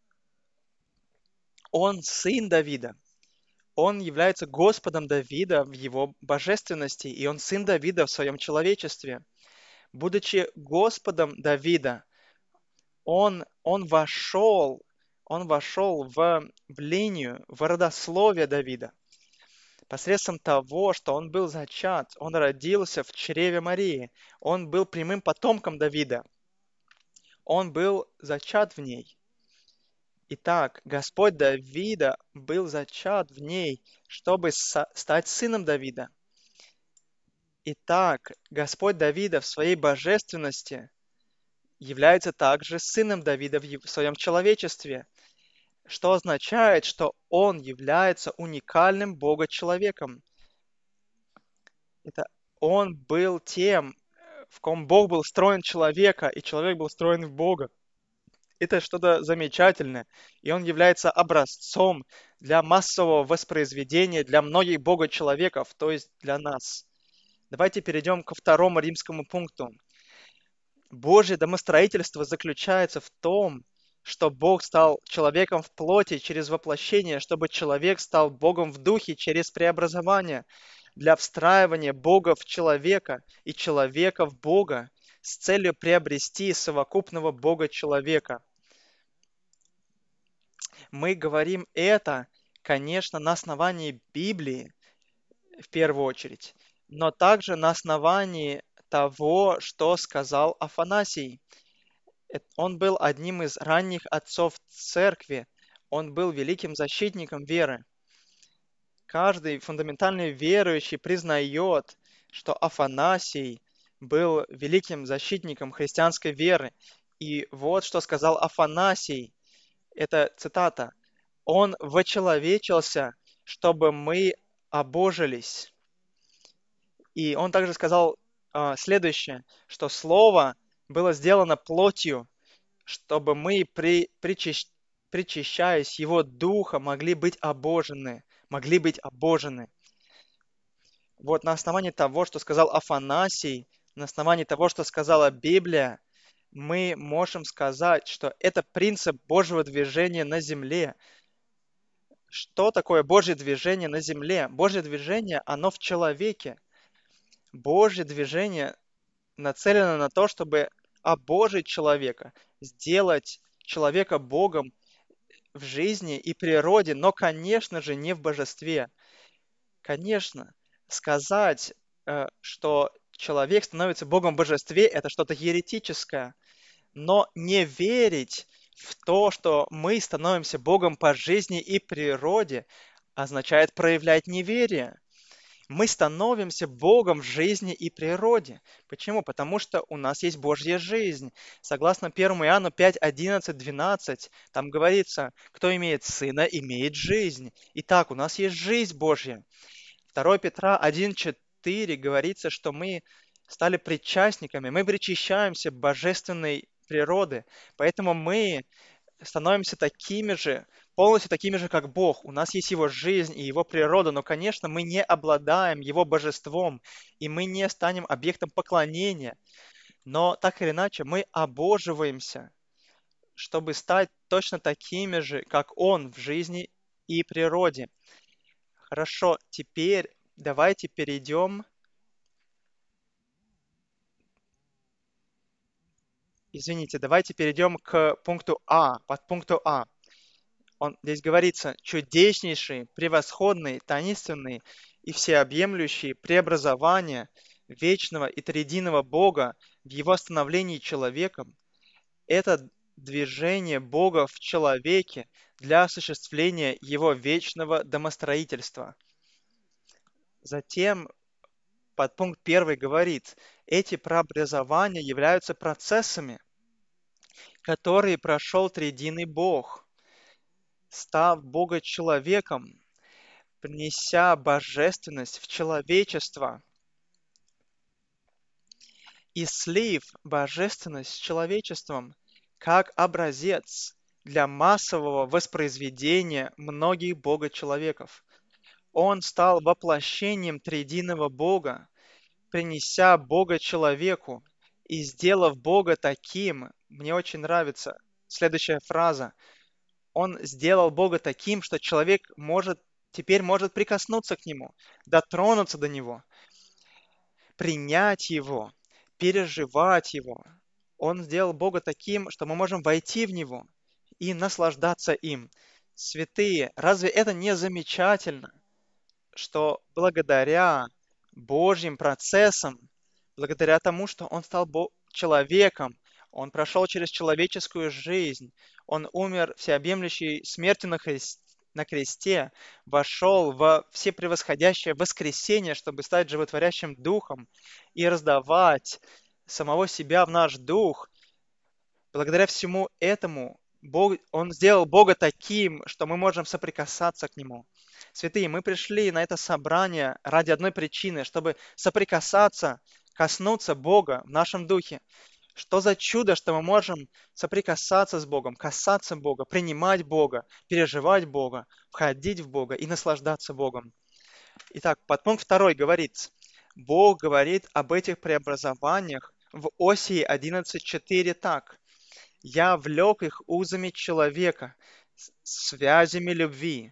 Он сын Давида. Он является Господом Давида в его божественности, и он сын Давида в своем человечестве. Будучи Господом Давида, он вошел в линию, в родословие Давида. Посредством того, что он был зачат, он родился в чреве Марии, он был прямым потомком Давида, он был зачат в ней. Итак, Господь Давида был зачат в ней, чтобы стать сыном Давида. Итак, Господь Давида в своей божественности является также сыном Давида в своем человечестве, что означает, что он является уникальным Бога-человеком. Это он был тем, в ком Бог был встроен в человека, и человек был встроен в Бога. Это что-то замечательное, и он является образцом для массового воспроизведения для многих Бога-человеков, то есть для нас. Давайте перейдем ко второму римскому пункту. Божье домостроительство заключается в том, что Бог стал человеком в плоти через воплощение, чтобы человек стал Богом в духе через преобразование, для встраивания Бога в человека и человека в Бога с целью приобрести совокупного Бога-человека. Мы говорим это, конечно, на основании Библии, в первую очередь, но также на основании того, что сказал Афанасий. Он был одним из ранних отцов церкви, он был великим защитником веры. Каждый фундаментальный верующий признает, что Афанасий был великим защитником христианской веры. И вот что сказал Афанасий, это цитата: «Он вочеловечился, чтобы мы обожились». И он также сказал следующее, что Слово было сделано плотью, чтобы мы, причащаясь Его Духа, могли быть обожены. Могли быть обожены. Вот на основании того, что сказал Афанасий, на основании того, что сказала Библия, мы можем сказать, что это принцип Божьего движения на земле. Что такое Божье движение на земле? Божье движение, оно в человеке. Божье движение нацелено на то, чтобы обожить человека, сделать человека Богом в жизни и природе, но, конечно же, не в божестве. Конечно, сказать, что человек становится Богом в божестве, это что-то еретическое, но не верить в то, что мы становимся Богом по жизни и природе, означает проявлять неверие. Мы становимся Богом в жизни и природе. Почему? Потому что у нас есть Божья жизнь. Согласно 1 Иоанну 5, 11, 12, там говорится, кто имеет Сына, имеет жизнь. Итак, у нас есть жизнь Божья. 2 Петра 1,4 говорится, что мы стали причастниками, мы причащаемся божественной природы, поэтому мы становимся такими же, полностью такими же, как Бог. У нас есть Его жизнь и Его природа, но, конечно, мы не обладаем Его божеством, и мы не станем объектом поклонения. Но так или иначе, мы обоживаемся, чтобы стать точно такими же, как Он в жизни и природе. Хорошо, теперь давайте перейдем, извините, давайте перейдем к пункту А, под пункту А. Здесь говорится, чудеснейший, превосходный, таинственный и всеобъемлющий преобразование вечного и триединого Бога в его становлении человеком — это движение Бога в человеке для осуществления его вечного домостроительства. Затем подпункт 1 говорит, эти преобразования являются процессами, которые прошел триединый Бог, став Бога человеком, принеся божественность в человечество и слив божественность с человечеством как образец для массового воспроизведения многих бога-человеков. Он стал воплощением триединого Бога, принеся Бога человеку и сделав Бога таким, мне очень нравится следующая фраза, он сделал Бога таким, что человек теперь может прикоснуться к Нему, дотронуться до Него, принять Его, переживать Его. Он сделал Бога таким, что мы можем войти в Него и наслаждаться им. Святые, разве это не замечательно, что благодаря Божьим процессам, благодаря тому, что Он стал человеком, Он прошел через человеческую жизнь, Он умер всеобъемлющей смертью на кресте, вошел во всепревосходящее воскресение, чтобы стать животворящим духом и раздавать самого себя в наш дух. Благодаря всему этому Он сделал Бога таким, что мы можем соприкасаться к Нему. Святые, мы пришли на это собрание ради одной причины, чтобы соприкасаться, коснуться Бога в нашем духе. Что за чудо, что мы можем соприкасаться с Богом, касаться Бога, принимать Бога, переживать Бога, входить в Бога и наслаждаться Богом. Итак, подпункт 2 говорит, Бог говорит об этих преобразованиях в Осии 11.4 так. Я влек их узами человека, связями любви.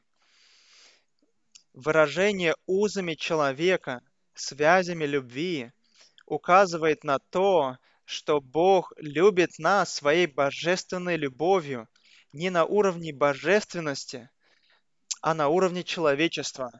Выражение узами человека, связями любви указывает на то, что Бог любит нас своей божественной любовью не на уровне божественности, а на уровне человечества.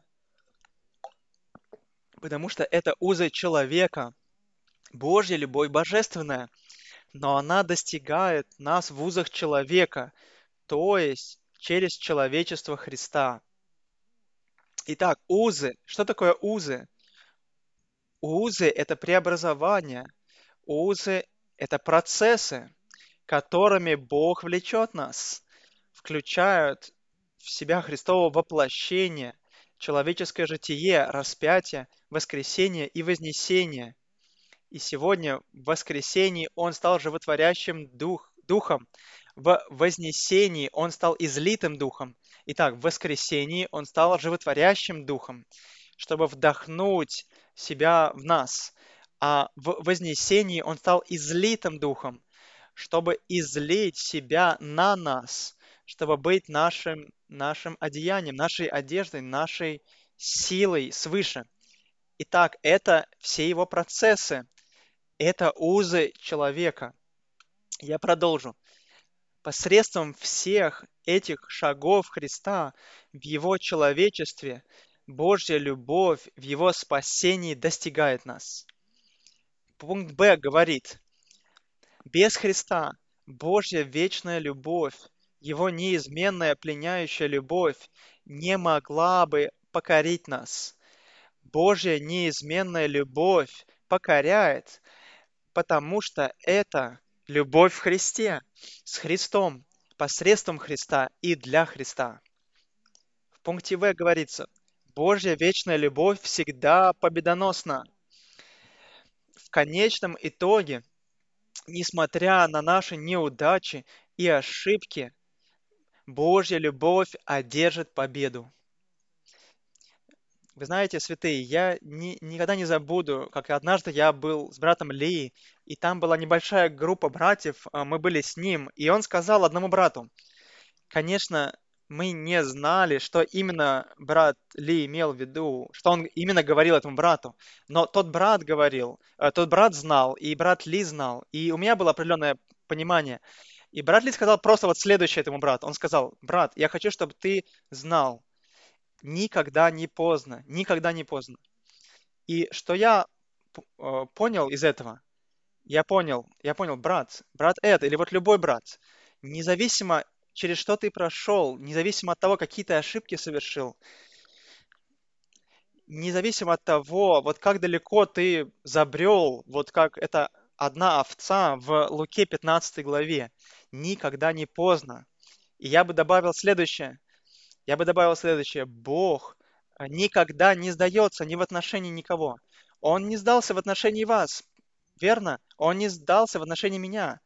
Потому что это узы человека. Божья любовь божественная, но она достигает нас в узах человека, то есть через человечество Христа. Итак, узы. Что такое узы? Узы– это преобразование. Узы– это процессы, которыми Бог влечет нас, включают в себя Христово воплощение, человеческое житие, распятие, воскресение и вознесение. И сегодня в воскресении Он стал животворящим духом, в вознесении Он стал излитым духом. Итак, в воскресении Он стал животворящим духом, чтобы вдохнуть себя в нас. А в вознесении Он стал излитым духом, чтобы излить себя на нас, чтобы быть нашим одеянием, нашей одеждой, нашей силой свыше. Итак, это все его процессы, это узы человека. Я продолжу. Посредством всех этих шагов Христа в Его человечестве Божья любовь в Его спасении достигает нас. Пункт Б говорит, без Христа Божья вечная любовь, Его неизменная пленяющая любовь не могла бы покорить нас. Божья неизменная любовь покоряет, потому что это любовь в Христе, с Христом, посредством Христа и для Христа. В пункте В говорится, Божья вечная любовь всегда победоносна. В конечном итоге, несмотря на наши неудачи и ошибки, Божья любовь одержит победу. Вы знаете, святые, я никогда не забуду, как однажды я был с братом Ли, и там была небольшая группа братьев, мы были с ним, и он сказал одному брату, конечно, мы не знали, что именно брат Ли имел в виду, что он именно говорил этому брату, но тот брат говорил, тот брат знал, и брат Ли знал, и у меня было определенное понимание. И брат Ли сказал просто вот следующее этому брату. Он сказал, брат, я хочу, чтобы ты знал, никогда не поздно, никогда не поздно. И что я понял из этого? Я понял, брат Эд, или вот любой брат, независимо через что ты прошел, независимо от того, какие ты ошибки совершил, независимо от того, вот как далеко ты забрел, вот как это одна овца в Луке 15 главе, никогда не поздно. И я бы добавил следующее. Бог никогда не сдается ни в отношении никого. Он не сдался в отношении вас, верно? Он не сдался в отношении меня.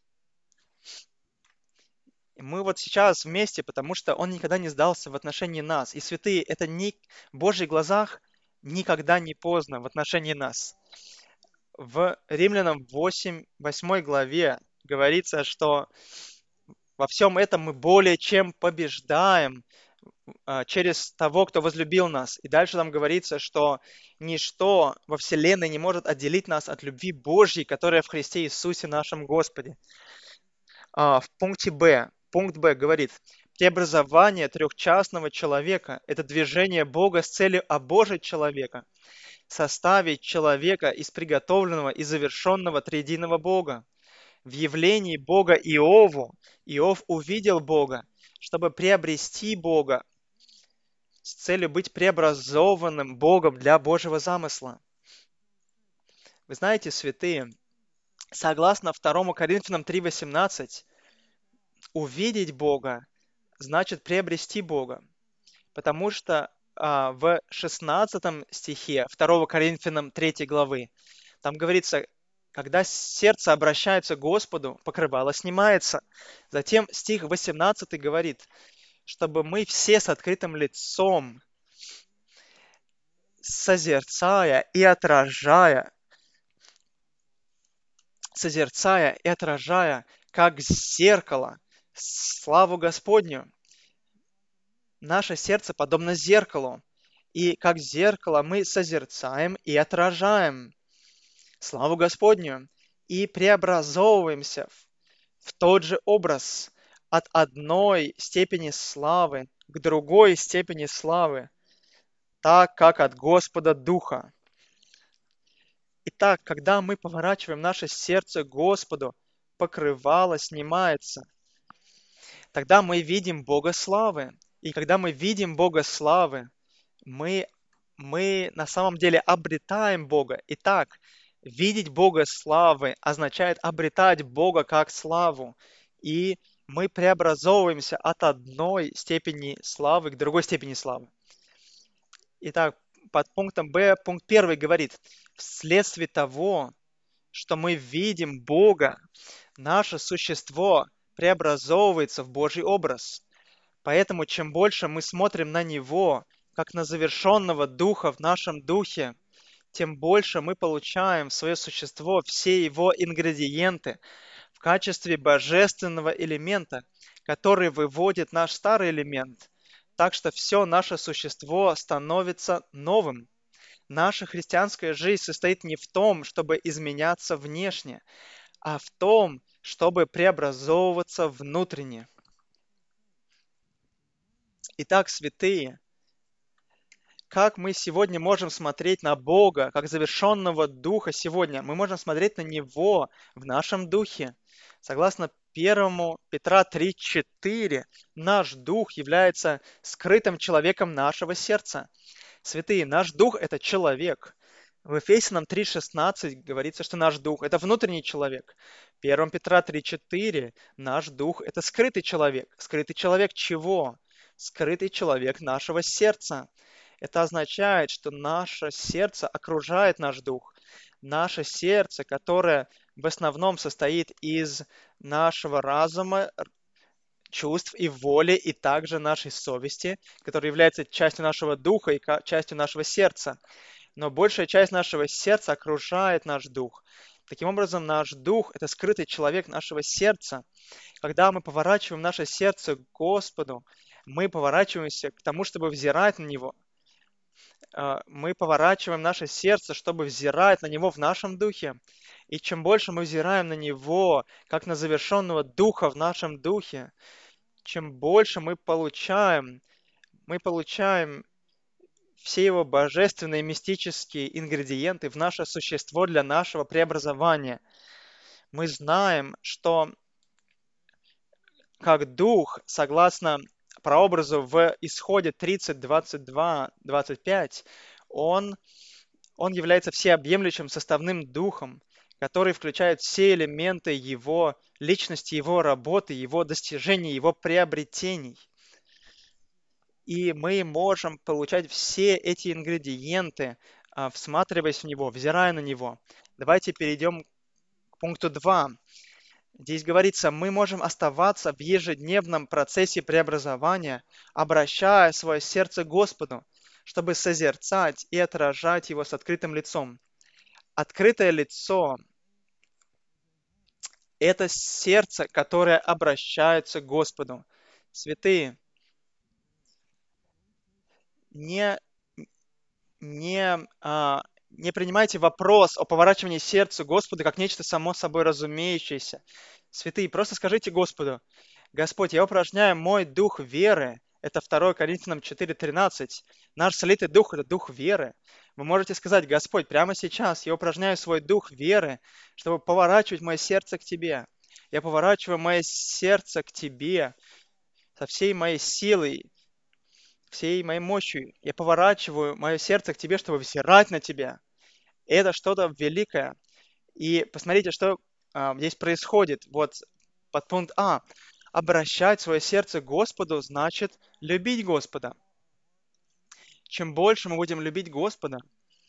И мы вот сейчас вместе, потому что Он никогда не сдался в отношении нас. И святые, это в Божьих глазах никогда не поздно в отношении нас. В Римлянам 8 главе говорится, что во всем этом мы более чем побеждаем через того, кто возлюбил нас. И дальше там говорится, что ничто во Вселенной не может отделить нас от любви Божьей, которая в Христе Иисусе нашем Господе. В пункте Б, пункт Б говорит, преобразование трехчастного человека– это движение Бога с целью обожить человека, составить человека из приготовленного и завершенного триединого Бога. В явлении Бога Иову Иов увидел Бога, чтобы приобрести Бога, с целью быть преобразованным Богом для Божьего замысла. Вы знаете, святые, согласно 2 Коринфянам 3:18, увидеть Бога значит приобрести Бога, потому что в 16 стихе 2 Коринфянам 3 главы там говорится, когда сердце обращается к Господу, покрывало снимается. Затем стих 18 говорит, чтобы мы все с открытым лицом, созерцая и отражая как зеркало, славу Господню. Наше сердце подобно зеркалу, и как зеркало мы созерцаем и отражаем славу Господню и преобразовываемся в тот же образ от одной степени славы к другой степени славы, так как от Господа Духа. Итак, когда мы поворачиваем наше сердце к Господу, покрывало снимается. Тогда мы видим Бога славы. И когда мы видим Бога славы, мы, мы на самом деле обретаем Бога. Итак, видеть Бога славы означает обретать Бога как славу. И мы преобразовываемся от одной степени славы к другой степени славы. Итак, под пунктом Б, пункт первый говорит, вследствие того, что мы видим Бога, наше существо преобразовывается в Божий образ. Поэтому чем больше мы смотрим на Него, как на завершенного Духа в нашем духе, тем больше мы получаем в свое существо все Его ингредиенты в качестве божественного элемента, который выводит наш старый элемент, так что все наше существо становится новым. Наша христианская жизнь состоит не в том, чтобы изменяться внешне, а в том, чтобы преобразовываться внутренне. Итак, святые, как мы сегодня можем смотреть на Бога, как завершенного Духа сегодня? Мы можем смотреть на Него в нашем духе. Согласно 1 Петра 3:4, наш дух является скрытым человеком нашего сердца. Святые, наш дух– это человек. В Ефесянам 3:16 говорится, что наш дух– это внутренний человек. 1 Петра 3:4 наш дух– это скрытый человек. Скрытый человек чего? Скрытый человек нашего сердца. Это означает, что наше сердце окружает наш дух. Наше сердце, которое в основном состоит из нашего разума, чувств и воли, и также нашей совести, которая является частью нашего духа и частью нашего сердца. Но большая часть нашего сердца окружает наш дух. Таким образом, наш дух– это скрытый человек нашего сердца. Когда мы поворачиваем наше сердце к Господу, мы поворачиваемся к тому, чтобы взирать на Него. Мы поворачиваем наше сердце, чтобы взирать на Него в нашем духе. И чем больше мы взираем на Него, как на завершенного Духа в нашем духе, чем больше мы получаем все Его божественные мистические ингредиенты в наше существо для нашего преобразования. Мы знаем, что как Дух, согласно прообразу в Исходе 30, 22, 25, Он Он является всеобъемлющим составным духом, который включает все элементы его личности, его работы, его достижений, его приобретений. И мы можем получать все эти ингредиенты, всматриваясь в него, взирая на него. Давайте перейдем к пункту 2. Здесь говорится, мы можем оставаться в ежедневном процессе преобразования, обращая свое сердце к Господу, чтобы созерцать и отражать его с открытым лицом. Открытое лицо– это сердце, которое обращается к Господу. Святые, не, не принимайте вопрос о поворачивании сердца Господу как нечто само собой разумеющееся. Святые, просто скажите Господу, Господь, я упражняю мой дух веры. Это 2 Коринфянам 4:13. Наш слитый дух– это дух веры. Вы можете сказать, Господь, прямо сейчас я упражняю свой дух веры, чтобы поворачивать мое сердце к Тебе. Я поворачиваю мое сердце к Тебе со всей моей силой, всей моей мощью. Я поворачиваю мое сердце к Тебе, чтобы взирать на Тебя. Это что-то великое. И посмотрите, что здесь происходит. Вот под пункт А. Обращать свое сердце к Господу значит любить Господа. Чем больше мы будем любить Господа,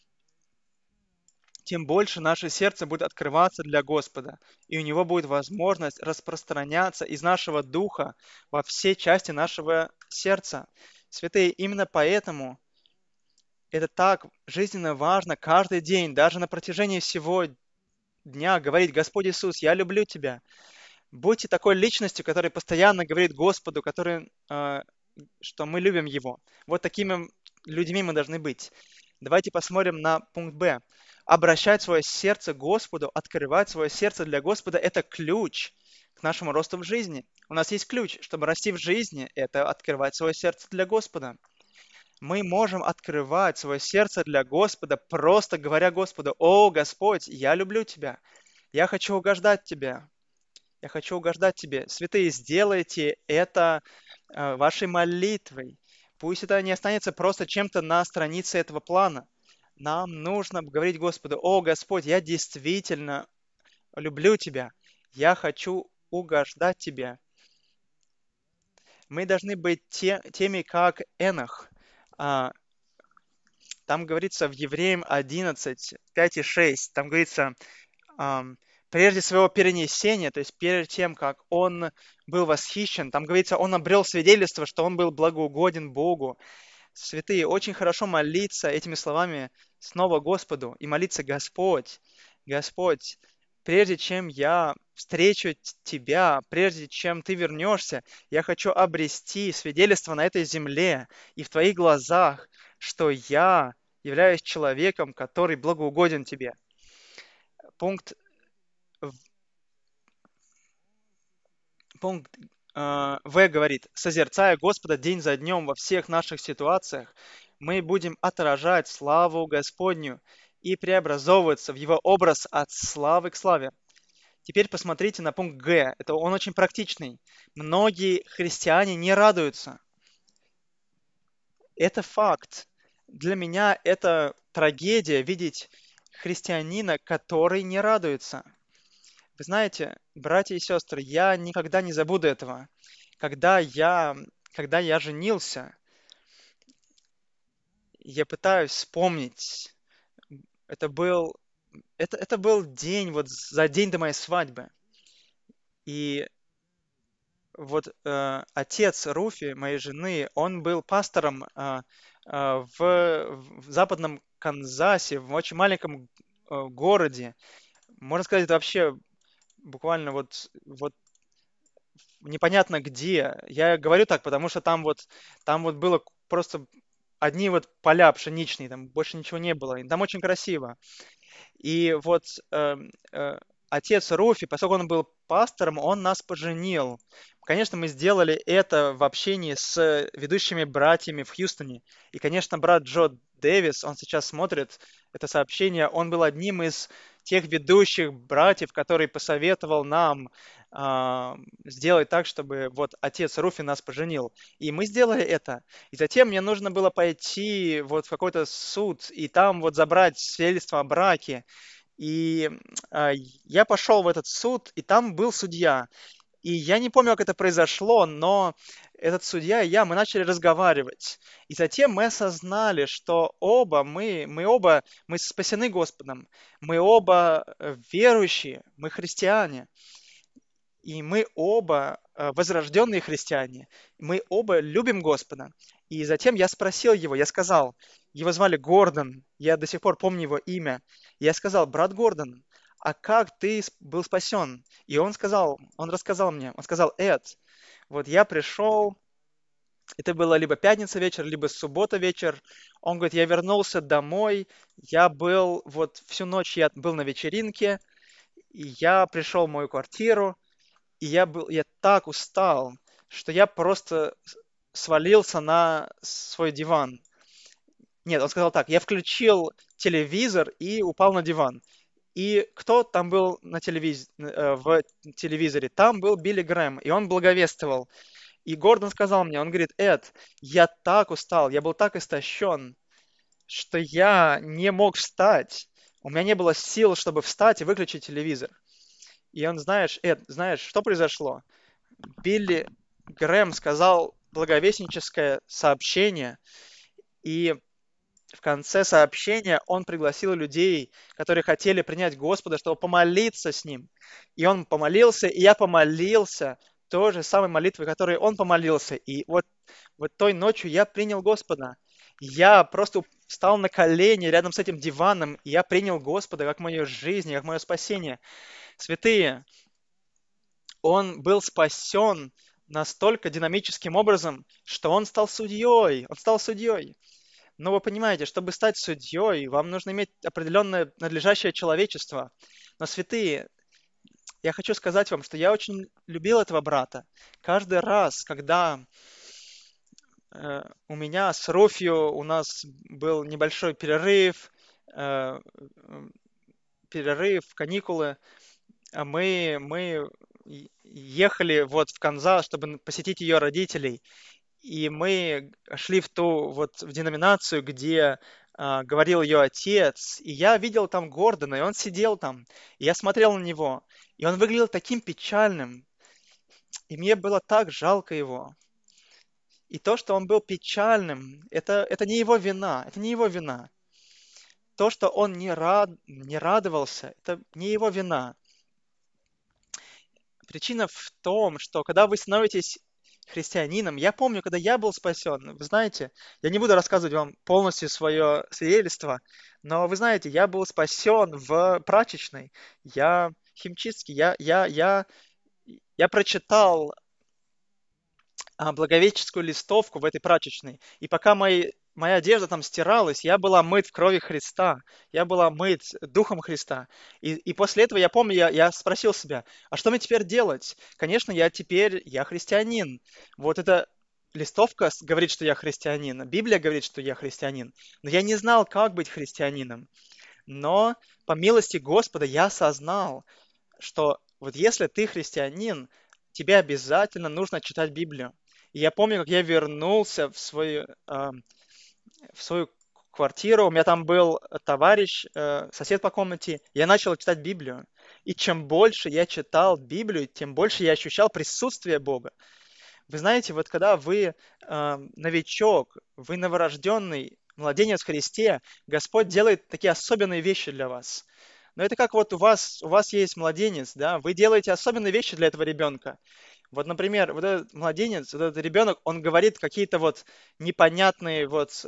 тем больше наше сердце будет открываться для Господа, и у Него будет возможность распространяться из нашего духа во все части нашего сердца. Святые, именно поэтому это так жизненно важно каждый день, даже на протяжении всего дня говорить, Господь Иисус, я люблю Тебя. Будьте такой личностью, которая постоянно говорит Господу, что мы любим Его. Вот такими людьми мы должны быть. Давайте посмотрим на пункт Б. Обращать свое сердце к Господу, открывать свое сердце для Господа– это ключ к нашему росту в жизни. У нас есть ключ, чтобы расти в жизни, это открывать свое сердце для Господа. Мы можем открывать свое сердце для Господа, просто говоря Господу: «О, Господь, я люблю Тебя, я хочу угождать Тебе, я хочу угождать Тебе». Святые, сделайте это вашей молитвой. Пусть это не останется просто чем-то на странице этого плана. Нам нужно говорить Господу: «О, Господь, я действительно люблю Тебя, я хочу угождать Тебе». Мы должны быть теми, как Энох. А, Там говорится в Евреям 11, 5 и 6, там говорится, ам, прежде своего перенесения, то есть перед тем, как он был восхищен, там говорится, он обрел свидетельство, что он был благоугоден Богу. Святые, очень хорошо молиться этими словами снова Господу и молиться: «Господь, Господь, прежде чем я встречу Тебя, прежде чем Ты вернешься, я хочу обрести свидетельство на этой земле и в Твоих глазах, что я являюсь человеком, который благоугоден Тебе». Пункт, в- пункт В говорит: «Созерцая Господа день за днем во всех наших ситуациях, мы будем отражать славу Господню и преобразовываться в Его образ от славы к славе». Теперь посмотрите на пункт Г. Он очень практичный. Многие христиане не радуются. Это факт. Для меня это трагедия видеть христианина, который не радуется. Вы знаете, братья и сестры, я никогда не забуду этого. Когда я, когда я женился, я пытаюсь вспомнить. Это был, это был день, вот за день до моей свадьбы. И вот отец Руфи, моей жены, он был пастором в западном Канзасе, в очень маленьком городе. Можно сказать, это вообще буквально вот непонятно где. Я говорю так, потому что там вот было просто одни вот поля пшеничные, там больше ничего не было. И там очень красиво. И вот отец Руфи, поскольку он был пастором, он нас поженил. Конечно, мы сделали это в общении с ведущими братьями в Хьюстоне. И, конечно, брат Джо Дэвис, он сейчас смотрит это сообщение, он был одним из тех ведущих братьев, который посоветовал нам сделать так, чтобы вот отец Руфи нас поженил. И мы сделали это. И затем мне нужно было пойти вот в какой-то суд и там вот забрать свидетельство о браке. И а, я пошел в этот суд, и там был судья. И я не помню, как это произошло, но этот судья и я, мы начали разговаривать. И затем мы осознали, что мы спасены Господом, мы оба верующие, мы христиане. И мы оба возрожденные христиане, мы оба любим Господа. И затем я спросил его, я сказал, его звали Гордон, я до сих пор помню его имя. Я сказал: «Брат Гордон, а как ты был спасен?» И он рассказал мне, он сказал: «Эд, вот я пришел, это было либо пятница вечер, либо суббота вечер». Он говорит: «Я вернулся домой, вот всю ночь я был на вечеринке, и я пришел в мою квартиру, и я так устал, что я просто свалился на свой диван». Нет, он сказал так: «Я включил телевизор и упал на диван». И кто там был в телевизоре? Там был Билли Грэм, и он благовествовал. И Гордон сказал мне, он говорит: «Эд, я так устал, я был так истощен, что я не мог встать. У меня не было сил, чтобы встать и выключить телевизор». И он: «Знаешь, Эд, знаешь, что произошло? Билли Грэм сказал благовестническое сообщение, и в конце сообщения он пригласил людей, которые хотели принять Господа, чтобы помолиться с ним. И он помолился, и я помолился той же самой молитвой, которой он помолился. И вот той ночью я принял Господа. Я просто встал на колени рядом с этим диваном, и я принял Господа как мою жизнь, как мое спасение. Святые, Он был спасен настолько динамическим образом, что он стал судьей. Он стал судьей. Но вы понимаете, чтобы стать судьей, вам нужно иметь определенное надлежащее человечество. Но, святые, я хочу сказать вам, что я очень любил этого брата. Каждый раз, когда у меня с Руфью у нас был небольшой э, каникулы, мы ехали вот в Канзас, чтобы посетить ее родителей. И мы шли в деноминацию, где говорил ее отец, и я видел там Гордона, и он сидел там, и я смотрел на него, и он выглядел таким печальным, и мне было так жалко его. И то, что он был печальным, это не его вина, это не его вина. То, что он не радовался, это не его вина. Причина в том, что когда вы становитесь христианином, я помню, когда я был спасен, вы знаете, я не буду рассказывать вам полностью свое свидетельство, но вы знаете, я был спасен в прачечной, я химчистки, я прочитал благовещенскую листовку в этой прачечной. И пока моя одежда там стиралась, я был омыт в крови Христа. Я был омыт Духом Христа. И после этого, я помню, я спросил себя, а что мне теперь делать? Конечно, я христианин. Вот эта листовка говорит, что я христианин. Библия говорит, что я христианин. Но я не знал, как быть христианином. Но по милости Господа я осознал, что вот если ты христианин, тебе обязательно нужно читать Библию. И я помню, как я вернулся в свою квартиру, у меня там был товарищ, сосед по комнате, я начал читать Библию. И чем больше я читал Библию, тем больше я ощущал присутствие Бога. Вы знаете, вот когда вы новичок, вы новорожденный, младенец в Христе, Господь делает такие особенные вещи для вас. Но это как вот у вас есть младенец, да, вы делаете особенные вещи для этого ребенка. Вот, например, вот этот младенец, вот этот ребенок, он говорит какие-то вот непонятные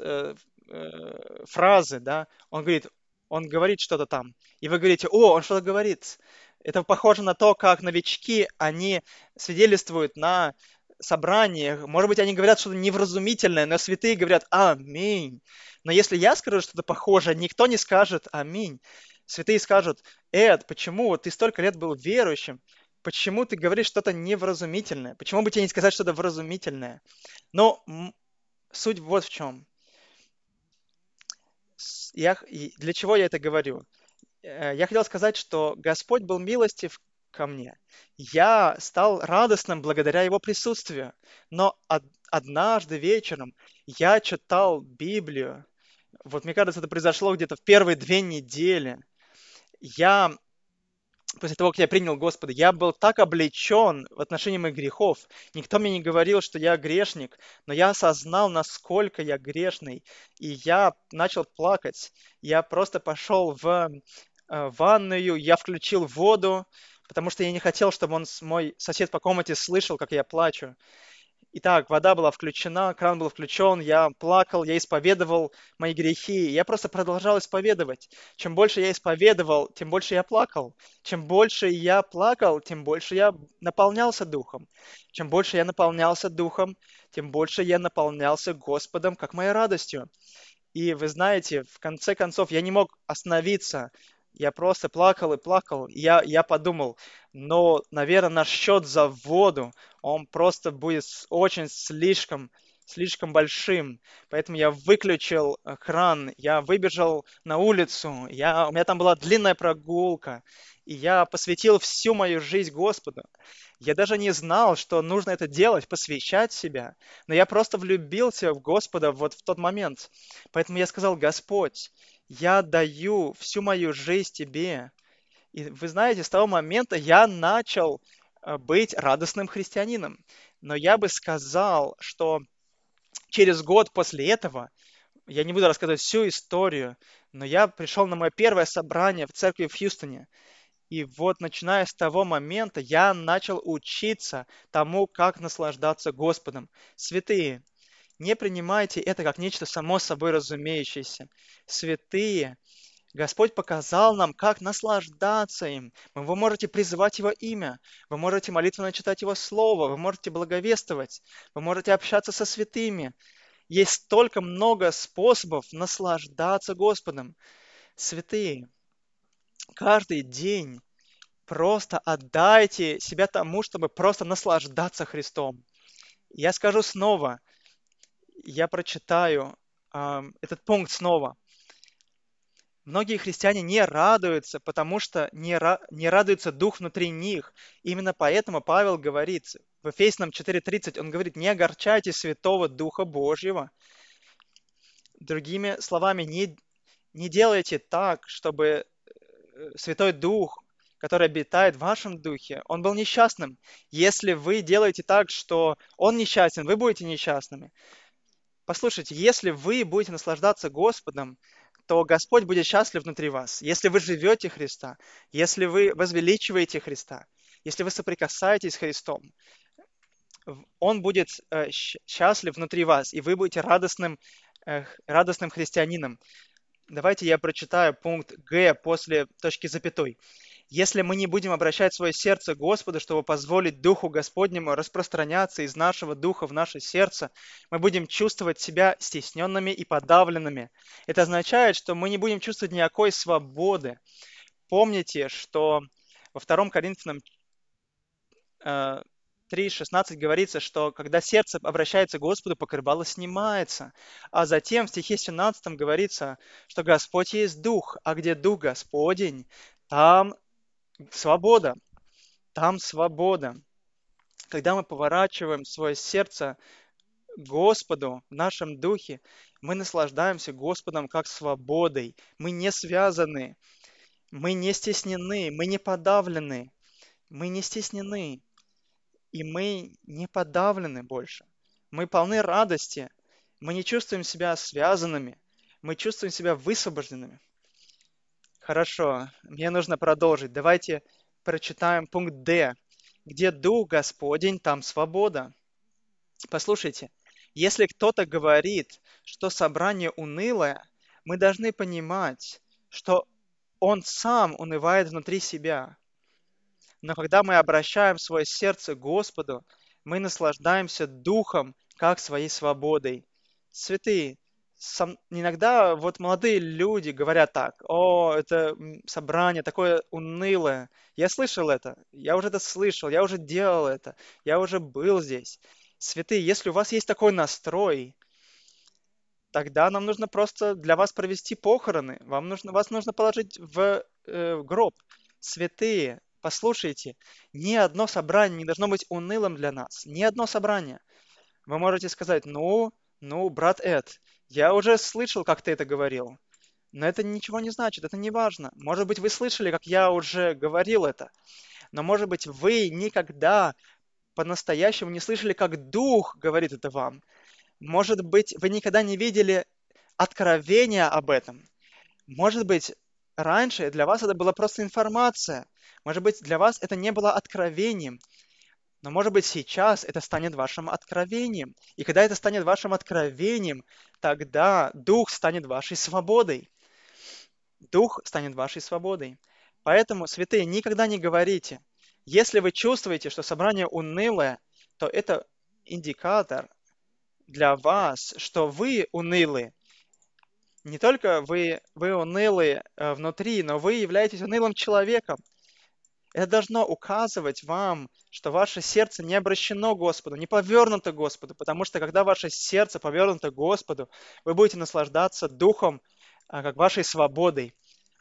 фразы, да, он говорит что-то там, и вы говорите, о, он что-то говорит. Это похоже на то, как новички, они свидетельствуют на собраниях, может быть, они говорят что-то невразумительное, но святые говорят «Аминь». Но если я скажу что-то похожее, никто не скажет «Аминь». Святые скажут: Эд, почему вот ты столько лет был верующим? Почему ты говоришь что-то невразумительное? Почему бы тебе не сказать что-то вразумительное? Но суть вот в чем. Для чего я это говорю? Я хотел сказать, что Господь был милостив ко мне. Я стал радостным благодаря Его присутствию. Но однажды вечером я читал Библию. Вот мне кажется, это произошло где-то в первые 2 недели. Я После того, как я принял Господа, я был так облечен в отношении моих грехов. Никто мне не говорил, что я грешник, но я осознал, насколько я грешный, и я начал плакать. Я просто пошел в ванную, я включил воду, потому что я не хотел, чтобы мой сосед по комнате слышал, как я плачу. Итак, вода была включена, кран был включен, я плакал, я исповедовал мои грехи. Я просто продолжал исповедовать. Чем больше я исповедовал, тем больше я плакал. Чем больше я плакал, тем больше я наполнялся Духом. Чем больше я наполнялся Духом, тем больше я наполнялся Господом, как моей радостью. И вы знаете, в конце концов, я не мог остановиться. Я просто плакал и плакал. Я подумал, но, наверное, наш счет за воду, он просто будет очень слишком большим. Поэтому я выключил кран, я выбежал на улицу, у меня там была длинная прогулка, и я посвятил всю мою жизнь Господу. Я даже не знал, что нужно это делать, посвящать себя, но я просто влюбился в Господа вот в тот момент. Поэтому я сказал: Господь, я даю всю мою жизнь Тебе. И вы знаете, с того момента я начал быть радостным христианином. Но я бы сказал, что через год после этого, я не буду рассказывать всю историю, но я пришел на мое первое собрание в церкви в Хьюстоне. И вот, начиная с того момента, я начал учиться тому, как наслаждаться Господом. Святые, не принимайте это как нечто само собой разумеющееся. Святые, Господь показал нам, как наслаждаться им. Вы можете призывать Его имя, вы можете молитвенно читать Его Слово, вы можете благовествовать, вы можете общаться со святыми. Есть столько много способов наслаждаться Господом. Святые, каждый день просто отдайте себя тому, чтобы просто наслаждаться Христом. Я скажу снова, я прочитаю этот пункт снова. Многие христиане не радуются, потому что не радуется дух внутри них. Именно поэтому Павел говорит в Ефесянам 4:30, он говорит, не огорчайте Святого Духа Божьего. Другими словами, не делайте так, чтобы Святой Дух, который обитает в вашем духе, он был несчастным. Если вы делаете так, что он несчастен, вы будете несчастными. Послушайте, если вы будете наслаждаться Господом, то Господь будет счастлив внутри вас. Если вы живете Христа, если вы возвеличиваете Христа, если вы соприкасаетесь с Христом, Он будет счастлив внутри вас, и вы будете радостным христианином. Давайте я прочитаю пункт Г после точки запятой. Если мы не будем обращать свое сердце к Господу, чтобы позволить Духу Господнему распространяться из нашего духа в наше сердце, мы будем чувствовать себя стесненными и подавленными. Это означает, что мы не будем чувствовать никакой свободы. Помните, что во 2 Коринфянам 3:16 говорится, что когда сердце обращается к Господу, покрывало снимается. А затем в стихе 17 говорится, что Господь есть Дух, а где Дух Господень, там свобода. Там свобода. Когда мы поворачиваем свое сердце к Господу в нашем духе, мы наслаждаемся Господом как свободой. Мы не связаны, мы не стеснены, мы не подавлены. Мы не стеснены, и мы не подавлены больше. Мы полны радости. Мы не чувствуем себя связанными. Мы чувствуем себя высвобожденными. Хорошо, мне нужно продолжить. Давайте прочитаем пункт D. Где Дух Господень, там свобода. Послушайте, если кто-то говорит, что собрание унылое, мы должны понимать, что он сам унывает внутри себя. Но когда мы обращаем свое сердце к Господу, мы наслаждаемся Духом, как своей свободой. Святые, иногда вот молодые люди говорят так: о, это собрание такое унылое. Я слышал это, я уже это слышал, я уже делал это, я уже был здесь. Святые, если у вас есть такой настрой, тогда нам нужно просто для вас провести похороны. Вас нужно положить в гроб. Святые, послушайте, ни одно собрание не должно быть унылым для нас. Ни одно собрание. Вы можете сказать, брат Эд, я уже слышал, как ты это говорил. Но это ничего не значит, это не важно. Может быть, вы слышали, как я уже говорил это. Но может быть, вы никогда по-настоящему не слышали, как Дух говорит это вам. Может быть, вы никогда не видели откровения об этом. Может быть, раньше для вас это была просто информация. Может быть, для вас это не было откровением. Но может быть, сейчас это станет вашим откровением. И когда это станет вашим откровением, тогда Дух станет вашей свободой. Дух станет вашей свободой. Поэтому, святые, никогда не говорите, если вы чувствуете, что собрание унылое, то это индикатор для вас, что вы унылы. Не только вы унылые внутри, но вы являетесь унылым человеком. Это должно указывать вам, что ваше сердце не обращено к Господу, не повернуто к Господу, потому что когда ваше сердце повернуто к Господу, вы будете наслаждаться Духом, как вашей свободой.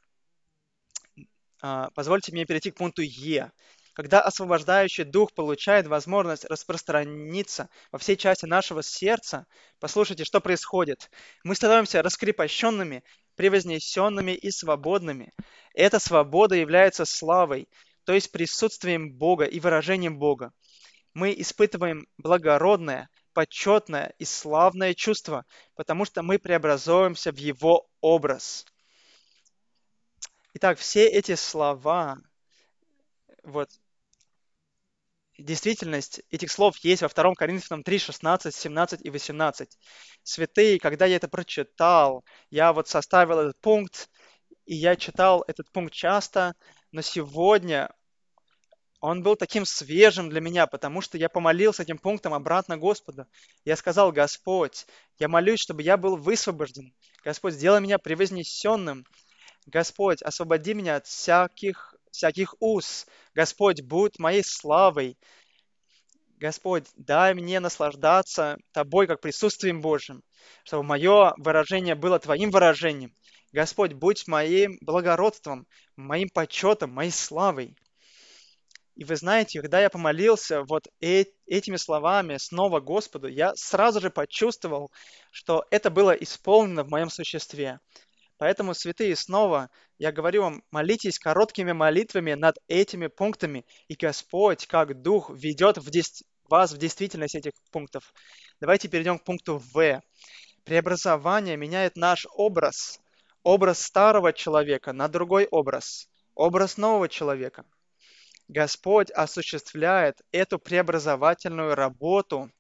Позвольте мне перейти к пункту Е. Когда освобождающий дух получает возможность распространиться во всей части нашего сердца, послушайте, что происходит. Мы становимся раскрепощенными, превознесенными и свободными. Эта свобода является славой, то есть присутствием Бога и выражением Бога. Мы испытываем благородное, почетное и славное чувство, потому что мы преобразуемся в Его образ. Итак, все эти слова, вот, действительность этих слов есть во 2 Коринфянам 3, 16, 17 и 18. Святые, когда я это прочитал, я вот составил этот пункт, и я читал этот пункт часто, но сегодня он был таким свежим для меня, потому что я помолился этим пунктом обратно Господу. Я сказал: Господь, я молюсь, чтобы я был высвобожден. Господь, сделай меня превознесенным. Господь, освободи меня от всяких уз. Господь, будь моей славой. Господь, дай мне наслаждаться Тобой как присутствием Божьим, чтобы мое выражение было Твоим выражением. Господь, будь моим благородством, моим почетом, моей славой. И вы знаете, когда я помолился вот этими словами снова Господу, я сразу же почувствовал, что это было исполнено в моем существе. Поэтому, святые, снова я говорю вам, молитесь короткими молитвами над этими пунктами, и Господь, как Дух, ведет вас в действительность этих пунктов. Давайте перейдем к пункту В. Преобразование меняет наш образ. Образ старого человека на другой образ. Образ нового человека. Господь осуществляет эту преобразовательную работу,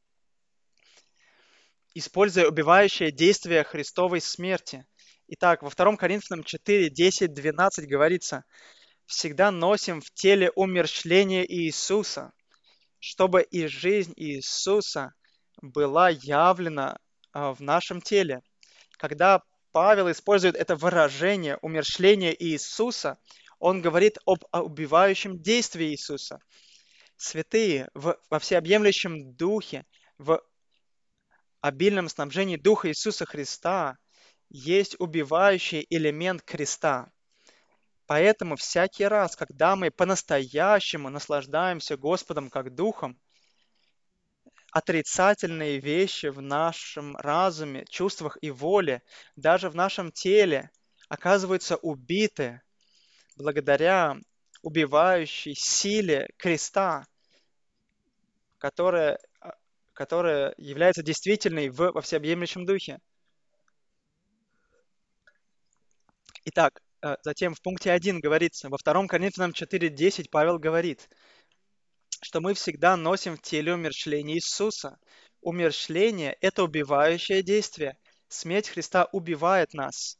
используя убивающее действие Христовой смерти. Итак, во 2 Коринфянам 4, 10, 12 говорится: «Всегда носим в теле умерщвление Иисуса, чтобы и жизнь Иисуса была явлена в нашем теле». Когда Павел использует это выражение умерщвление Иисуса, он говорит об убивающем действии Иисуса. Святые, во всеобъемлющем Духе, в обильном снабжении Духа Иисуса Христа есть убивающий элемент креста. Поэтому всякий раз, когда мы по-настоящему наслаждаемся Господом как Духом, отрицательные вещи в нашем разуме, чувствах и воле, даже в нашем теле, оказываются убиты благодаря убивающей силе креста, которая, которая является действительной во всеобъемлющем Духе. Итак, затем в пункте 1 говорится, во 2 Коринфянам 4:10 Павел говорит, что мы всегда носим в теле умерщвление Иисуса. Умерщвление– это убивающее действие. Смерть Христа убивает нас.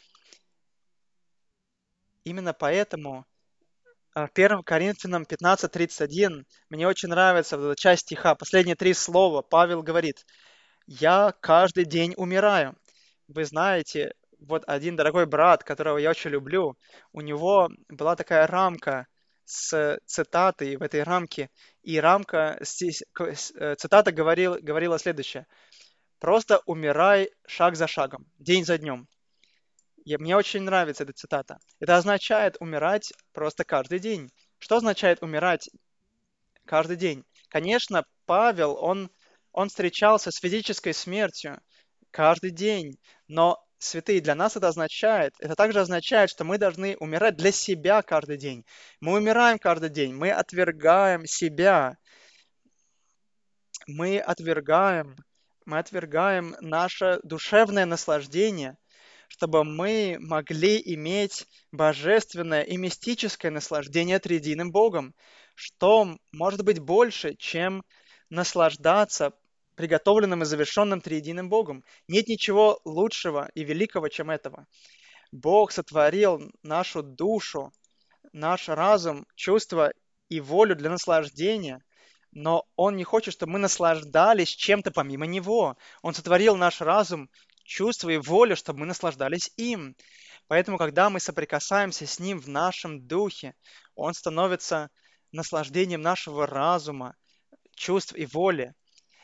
Именно поэтому 1 Коринфянам 15:31 мне очень нравится вот эта часть стиха, последние 3 слова. Павел говорит: «Я каждый день умираю». Вы знаете, вот один дорогой брат, которого я очень люблю, у него была такая рамка с цитатой в этой рамке, и цитата говорила следующее: «Просто умирай шаг за шагом, день за днем». Мне очень нравится эта цитата. Это означает умирать просто каждый день. Что означает умирать каждый день? Конечно, Павел, он встречался с физической смертью каждый день, но святые, для нас это также означает, что мы должны умирать для себя каждый день. Мы умираем каждый день, мы отвергаем себя, мы отвергаем, мы отвергаем наше душевное наслаждение, чтобы мы могли иметь божественное и мистическое наслаждение триединым Богом. Что может быть больше, чем наслаждаться приготовленным и завершенным триединым Богом? Нет ничего лучшего и великого, чем этого. Бог сотворил нашу душу, наш разум, чувства и волю для наслаждения, но Он не хочет, чтобы мы наслаждались чем-то помимо Него. Он сотворил наш разум, чувства и волю, чтобы мы наслаждались им. Поэтому, когда мы соприкасаемся с Ним в нашем духе, Он становится наслаждением нашего разума, чувств и воли.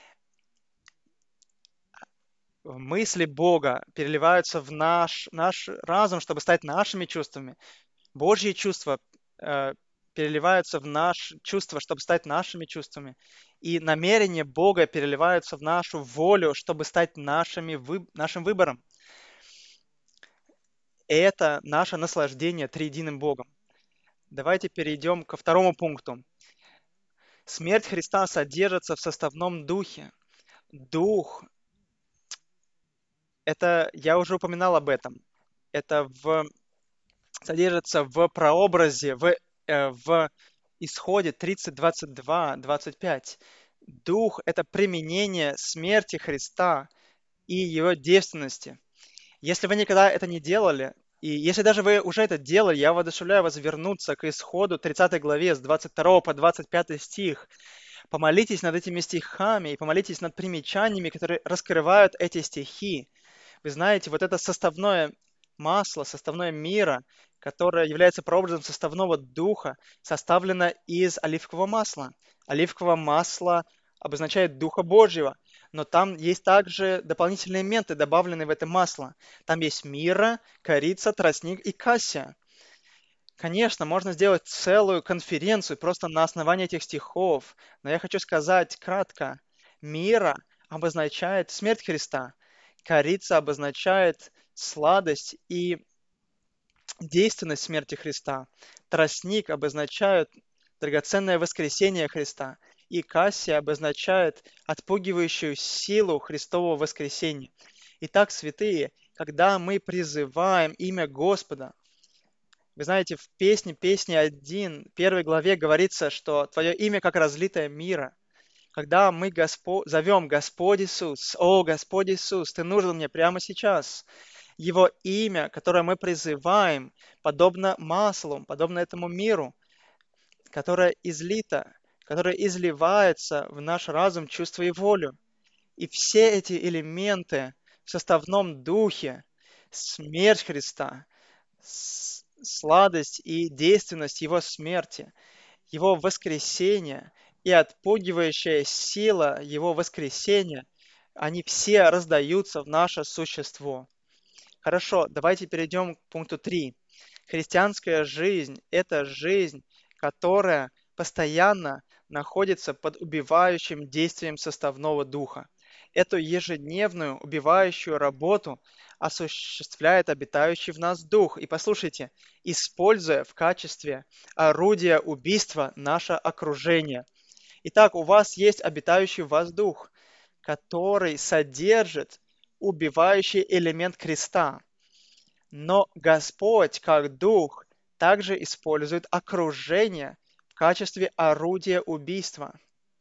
Мысли Бога переливаются в наш разум, чтобы стать нашими чувствами. Божьи чувства переливаются в наши чувства, чтобы стать нашими чувствами. И намерения Бога переливаются в нашу волю, чтобы стать нашим выбором. И это наше наслаждение триединым Богом. Давайте перейдем ко второму пункту. Смерть Христа содержится в составном духе. Дух, это, я уже упоминал об этом, это содержится в прообразе, в Исходе 30, 22, 25. Дух– это применение смерти Христа и его девственности. Если вы никогда это не делали, И если даже вы уже это делали, я воодушевляю вас вернуться к Исходу 30 главе с 22 по 25 стих. Помолитесь над этими стихами и помолитесь над примечаниями, которые раскрывают эти стихи. Вы знаете, вот это составное масло, составное мира, которое является прообразом составного духа, составлено из оливкового масла. Оливковое масло обозначает Духа Божьего, но там есть также дополнительные элементы, добавленные в это масло. Там есть мира, корица, тростник и кассия. Конечно, можно сделать целую конференцию просто на основании этих стихов, но я хочу сказать кратко. Мира обозначает смерть Христа, корица обозначает сладость и действенность смерти Христа, тростник обозначает драгоценное воскресение Христа, и кассия обозначает отпугивающую силу Христового воскресения. Итак, святые, когда мы призываем имя Господа, вы знаете, в песне 1, первой главе говорится, что Твое имя как разлитое мира. Когда мы зовем Господь Иисус, «О, Господь Иисус, Ты нужен мне прямо сейчас», Его имя, которое мы призываем, подобно маслу, подобно этому миру, которое излито, которое изливается в наш разум, чувство и волю. И все эти элементы в составном духе, смерть Христа, сладость и действенность Его смерти, Его воскресения и отпугивающая сила Его воскресения, они все раздаются в наше существо. Хорошо, давайте перейдем к пункту 3. Христианская жизнь– это жизнь, которая постоянно находится под убивающим действием составного духа. Эту ежедневную убивающую работу осуществляет обитающий в нас дух. И послушайте, используя в качестве орудия убийства наше окружение. Итак, у вас есть обитающий в вас дух, который содержит убивающий элемент креста. Но Господь, как Дух, также использует окружение в качестве орудия убийства.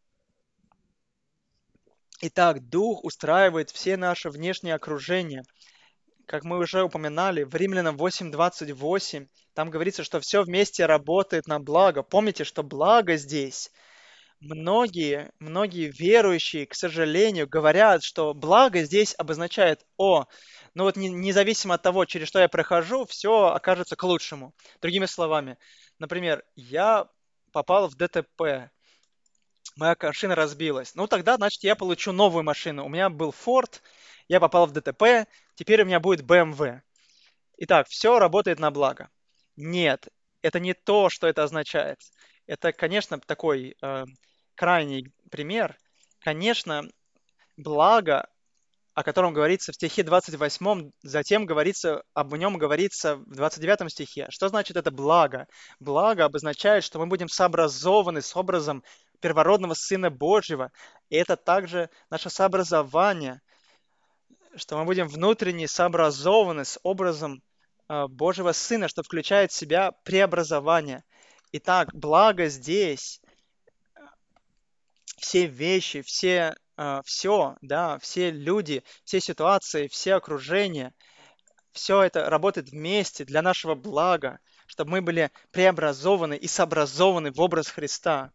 Итак, Дух устраивает все наши внешние окружения. Как мы уже упоминали, в Римлянам 8:28 там говорится, что все вместе работает на благо. Помните, что благо здесь. Многие верующие, к сожалению, говорят, что благо здесь обозначает ну вот независимо от того, через что я прохожу, все окажется к лучшему. Другими словами, например, я попал в ДТП, моя машина разбилась. Ну тогда, значит, я получу новую машину. У меня был Ford, я попал в ДТП, теперь у меня будет BMW. Итак, все работает на благо. Нет, это не то, что это означает. Это, конечно, такой крайний пример. Конечно, благо, о котором говорится в стихе 28, затем говорится, об нем говорится в 29 стихе. Что значит это благо? Благо обозначает, что мы будем сообразованы с образом первородного Сына Божьего. И это также наше сообразование, что мы будем внутренне сообразованы с образом Божьего Сына, что включает в себя преобразование. Итак, благо здесь, все вещи, все, да, все люди, все ситуации, все окружения, все это работает вместе для нашего блага, чтобы мы были преобразованы и сообразованы в образ Христа.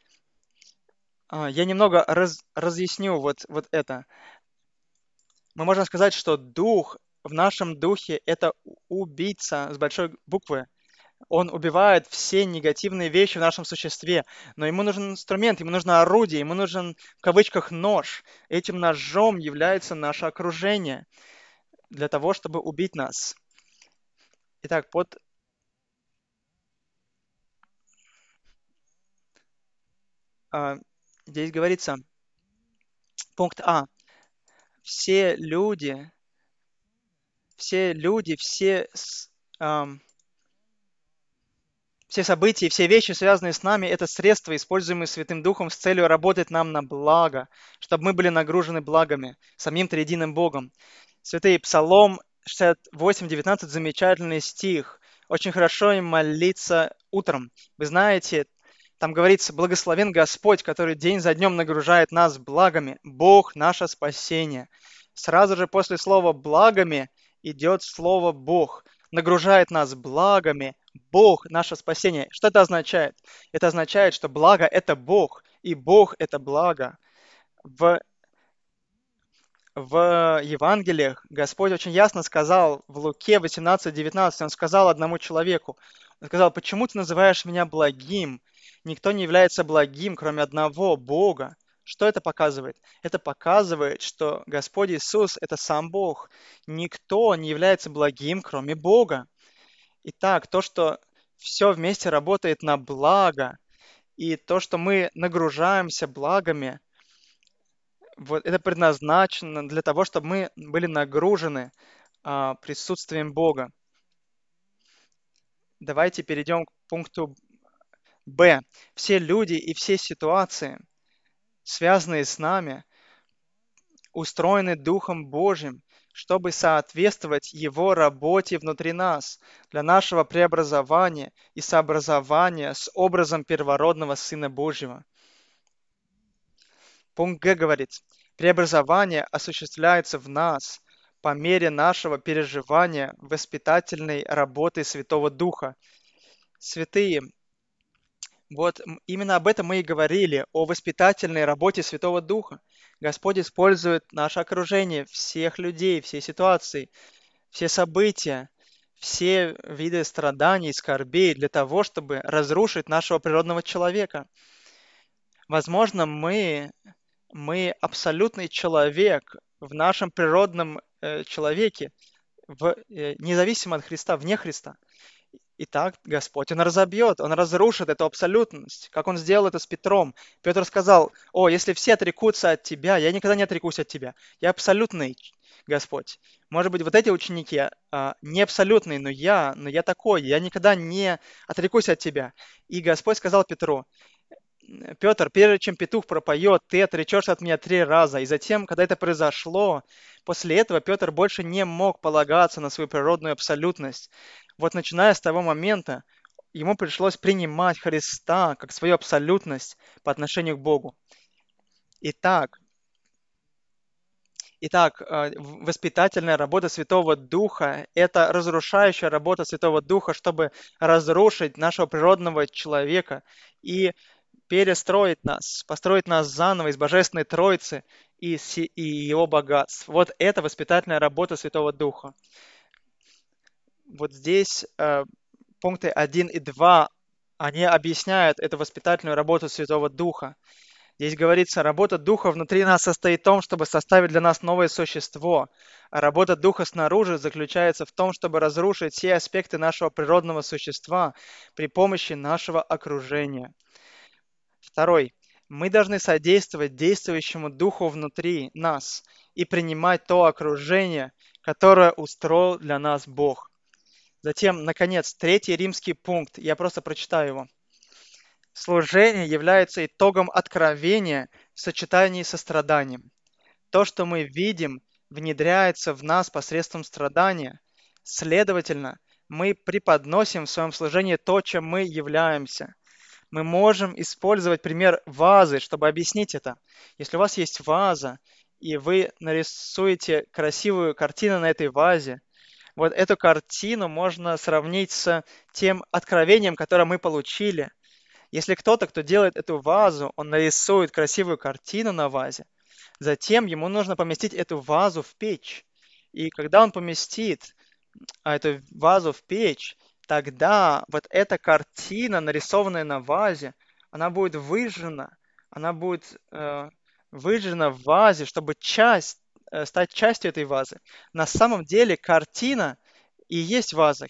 Я немного разъясню вот это. Мы можем сказать, что дух в нашем духе– это убийца с большой буквы. Он убивает все негативные вещи в нашем существе, но ему нужен инструмент, ему нужно орудие, ему нужен, в кавычках, нож. Этим ножом является наше окружение для того, чтобы убить нас. Итак, а, здесь говорится, пункт А. Все люди, ам, все события, все вещи, связанные с нами, это средства, используемые Святым Духом с целью работать нам на благо, чтобы мы были нагружены благами, самим триединым Богом. Святый Псалом 68:19, замечательный стих. Очень хорошо им молиться утром. Вы знаете, там говорится, благословен Господь, который день за днем нагружает нас благами. Бог– наше спасение. Сразу же после слова «благами» идет слово «Бог». нагружает нас благами, Бог — наше спасение. Что это означает? Это означает, что благо — это Бог, и Бог — это благо. В в Евангелиях Господь очень ясно сказал в Луке 18:19, Он сказал одному человеку, Он сказал: «Почему ты называешь меня благим? Никто не является благим, кроме одного Бога». Что это показывает? Это показывает, что Господь Иисус — это сам Бог. Никто не является благим, кроме Бога. Итак, то, что все вместе работает на благо, и то, что мы нагружаемся благами, вот это предназначено для того, чтобы мы были нагружены присутствием Бога. Давайте перейдем к пункту Б. Все люди и все ситуации, связанные с нами, устроены Духом Божьим, чтобы соответствовать Его работе внутри нас, для нашего преобразования и сообразования с образом первородного Сына Божьего. Пункт Г говорит: преобразование осуществляется в нас по мере нашего переживания воспитательной работы Святого Духа. Святые, вот именно об этом мы и говорили, о воспитательной работе Святого Духа. Господь использует наше окружение, всех людей, все ситуации, все события, все виды страданий, скорбей для того, чтобы разрушить нашего природного человека. Возможно, мы абсолютный человек в нашем природном человеке, независимо от Христа, вне Христа. Итак, Господь, Он разобьет, Он разрушит эту абсолютность, как Он сделал это с Петром. Петр сказал: «О, если все отрекутся от Тебя, я никогда не отрекусь от Тебя. Я абсолютный, Господь. Может быть, вот эти ученики не абсолютные, но я такой, я никогда не отрекусь от Тебя». И Господь сказал Петру: «Петр, прежде чем петух пропоет, ты отречешься от меня 3 раза». И затем, когда это произошло, после этого Петр больше не мог полагаться на свою природную абсолютность. Вот начиная с того момента, ему пришлось принимать Христа как свою абсолютность по отношению к Богу. Итак, воспитательная работа Святого Духа — это разрушающая работа Святого Духа, чтобы разрушить нашего природного человека и перестроить нас, построить нас заново из Божественной Троицы и Его богатств. Вот это воспитательная работа Святого Духа. Вот здесь пункты 1 и 2, они объясняют эту воспитательную работу Святого Духа. Здесь говорится: работа Духа внутри нас состоит в том, чтобы составить для нас новое существо, а работа Духа снаружи заключается в том, чтобы разрушить все аспекты нашего природного существа при помощи нашего окружения. Второй. Мы должны содействовать действующему Духу внутри нас и принимать то окружение, которое устроил для нас Бог. Затем, наконец, третий римский пункт. Я просто прочитаю его. Служение является итогом откровения в сочетании со страданием. То, что мы видим, внедряется в нас посредством страдания. Следовательно, мы преподносим в своем служении то, чем мы являемся. Мы можем использовать пример вазы, чтобы объяснить это. Если у вас есть ваза, и вы нарисуете красивую картину на этой вазе, вот эту картину можно сравнить с тем откровением, которое мы получили. Если кто делает эту вазу, он нарисует красивую картину на вазе, затем ему нужно поместить эту вазу в печь. И когда он поместит эту вазу в печь, тогда вот эта картина, нарисованная на вазе, она будет выжжена, она будет выжжена в вазе, чтобы стать частью этой вазы. На самом деле картина и есть ваза.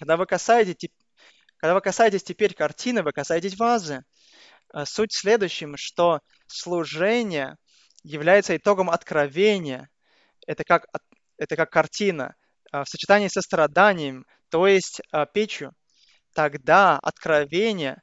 Когда вы касаетесь теперь картины, вы касаетесь вазы. Суть в следующем, что служение является итогом откровения. Это как, это как картина в сочетании со страданием, то есть печью. Тогда откровение,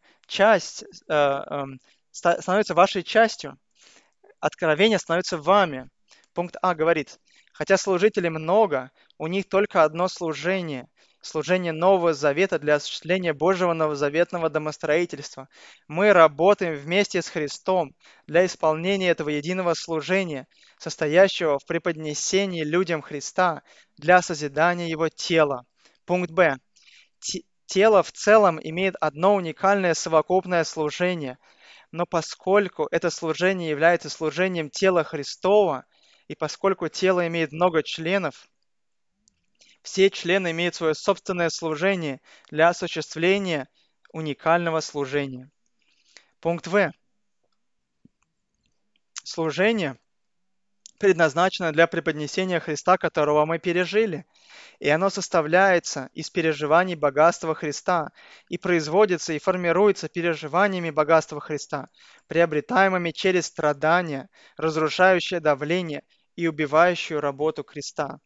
становится вашей частью. Откровение становится вами. Пункт А говорит: хотя служителей много, у них только одно служение — служение Нового Завета для осуществления Божьего новозаветного домостроительства. Мы работаем вместе с Христом для исполнения этого единого служения, состоящего в преподнесении людям Христа для созидания Его тела. Пункт Б. Тело в целом имеет одно уникальное совокупное служение, но поскольку это служение является служением тела Христова, и поскольку тело имеет много членов, все члены имеют свое собственное служение для осуществления уникального служения. Пункт В. Служение предназначено для преподнесения Христа, которого мы пережили, и оно составляется из переживаний богатства Христа и производится и формируется переживаниями богатства Христа, приобретаемыми через страдания, разрушающее давление и убивающую работу креста.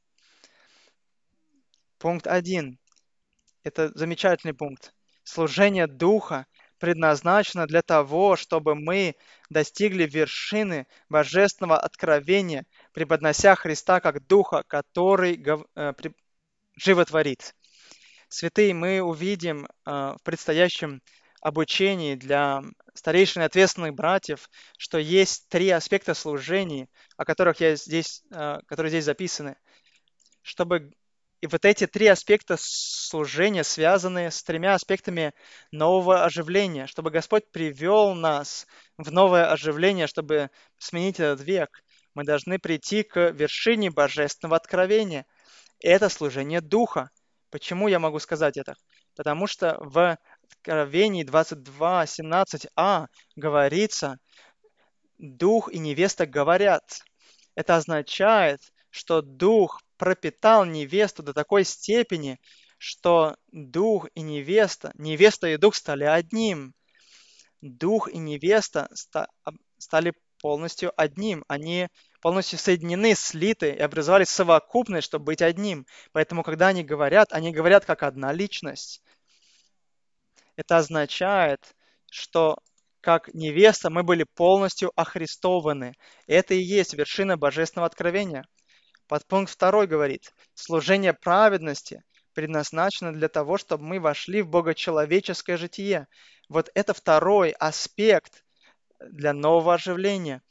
Пункт 1. Это замечательный пункт. Служение Духа предназначено для того, чтобы мы достигли вершины божественного откровения, преподнося Христа как Духа, который животворит. Святые, мы увидим в предстоящем обучении для старейшин и ответственных братьев, что есть три аспекта служений, о которых которые здесь записаны, чтобы и вот эти три аспекта служения связаны с тремя аспектами нового оживления, чтобы Господь привел нас в новое оживление, чтобы сменить этот век. Мы должны прийти к вершине божественного откровения. И это служение Духа. Почему я могу сказать это? Потому что в Откровении 22:17а говорится, Дух и невеста говорят. Это означает, что Дух пропитал невесту до такой степени, что Дух и невеста и Дух стали одним. Дух и невеста стали полностью одним. Они полностью соединены, слиты и образовали совокупность, чтобы быть одним. Поэтому, когда они говорят как одна личность. Это означает, что как невеста мы были полностью охристованы. Это и есть вершина божественного откровения. Подпункт 2 говорит, служение праведности предназначено для того, чтобы мы вошли в богочеловеческое житие. Вот это второй аспект для нового оживления.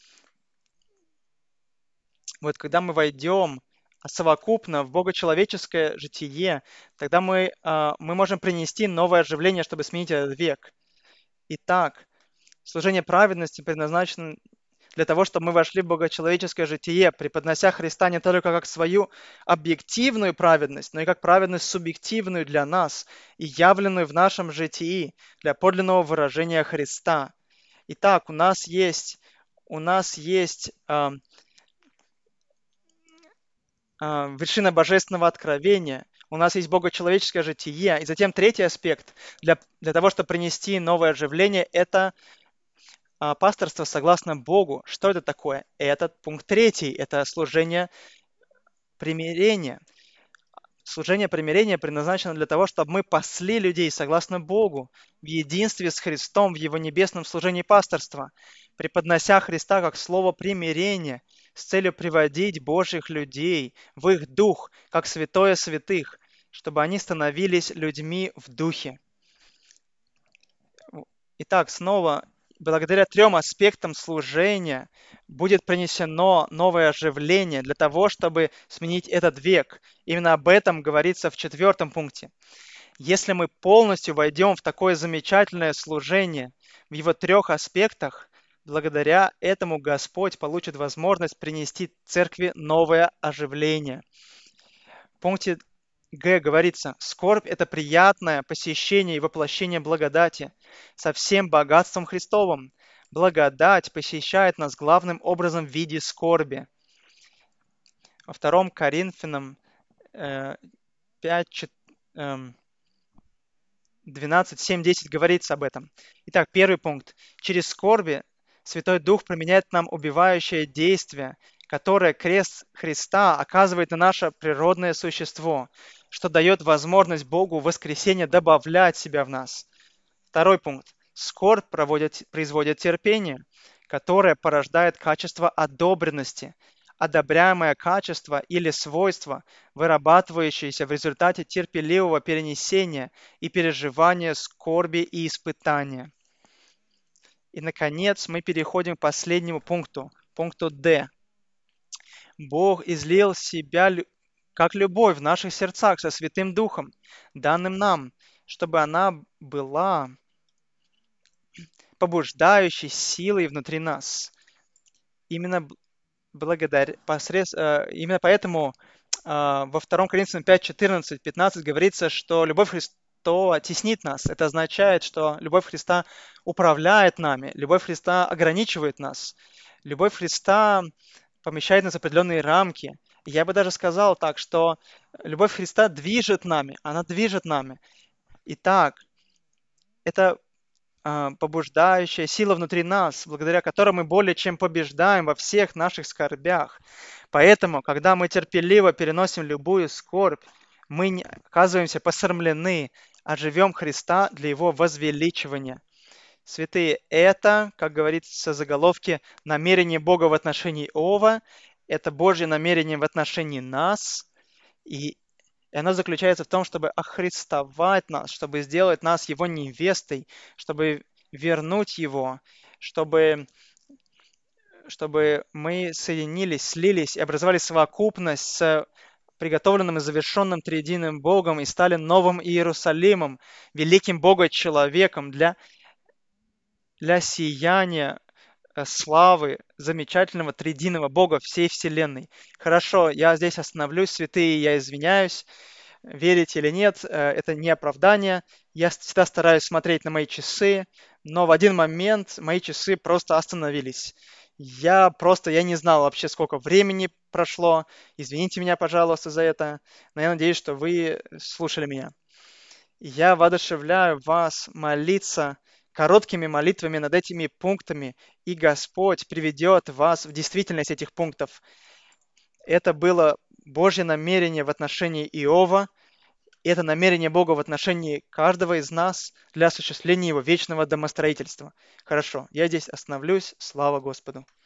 Вот когда мы войдем совокупно в богочеловеческое житие, тогда мы можем принести новое оживление, чтобы сменить этот век. Итак, служение праведности предназначено для того, чтобы мы вошли в богочеловеческое житие, преподнося Христа не только как свою объективную праведность, но и как праведность субъективную для нас и явленную в нашем житии для подлинного выражения Христа. Итак, у нас есть вершина божественного откровения, у нас есть богочеловеческое житие, и затем третий аспект для того, чтобы принести новое оживление, это пасторство согласно Богу. Что это такое? Этот пункт третий, это служение примирения. Служение примирения предназначено для того, чтобы мы пасли людей согласно Богу, в единстве с Христом, в Его небесном служении пасторства, преподнося Христа как слово примирения, с целью приводить Божьих людей в их дух, как святое святых, чтобы они становились людьми в духе. Итак, снова, благодаря трем аспектам служения будет принесено новое оживление для того, чтобы сменить этот век. Именно об этом говорится в 4 пункте. Если мы полностью войдем в такое замечательное служение в его трех аспектах, благодаря этому Господь получит возможность принести церкви новое оживление. В пункте Г говорится, скорбь– это приятное посещение и воплощение благодати со всем богатством Христовым. Благодать посещает нас главным образом в виде скорби. Во 2 Коринфянам 5, 12, 7, 10 говорится об этом. Итак, первый пункт. Через скорби Святой Дух применяет нам убивающее действие, которое крест Христа оказывает на наше природное существо, что дает возможность Богу в воскресенье добавлять себя в нас. Второй пункт. Скорбь производит терпение, которое порождает качество одобренности, одобряемое качество или свойство, вырабатывающееся в результате терпеливого перенесения и переживания скорби и испытания. И, наконец, мы переходим к последнему пункту, пункту D. Бог излил себя как любовь в наших сердцах со Святым Духом, данным нам, чтобы она была побуждающей силой внутри нас. Именно именно поэтому во 2 Коринфянам 5, 14, 15 говорится, что любовь Христова теснит нас. Это означает, что любовь Христа управляет нами, любовь Христа ограничивает нас, любовь Христа помещает нас в определенные рамки. Я бы даже сказал так, что любовь Христа движет нами, она движет нами. Итак, это побуждающая сила внутри нас, благодаря которой мы более чем побеждаем во всех наших скорбях. Поэтому, когда мы терпеливо переносим любую скорбь, мы не оказываемся посрамлены, а живем Христа для Его возвеличивания. Святые, это, как говорится в заголовке, намерение Бога в отношении Иова, это Божье намерение в отношении нас, и оно заключается в том, чтобы охристовать нас, чтобы сделать нас Его невестой, чтобы вернуть Его, чтобы, чтобы мы соединились, слились и образовали совокупность с приготовленным и завершенным триединым Богом и стали новым Иерусалимом, великим Бога-человеком для сияния славы замечательного триединого Бога всей вселенной. Хорошо, я здесь остановлюсь, святые, я извиняюсь. Верить или нет, это не оправдание. Я всегда стараюсь смотреть на мои часы, но в один момент мои часы просто остановились. Я не знал вообще, сколько времени прошло. Извините меня, пожалуйста, за это. Но я надеюсь, что вы слушали меня. Я воодушевляю вас молиться короткими молитвами над этими пунктами, и Господь приведет вас в действительность этих пунктов. Это было Божье намерение в отношении Иова, и это намерение Бога в отношении каждого из нас для осуществления его вечного домостроительства. Хорошо, я здесь остановлюсь. Слава Господу.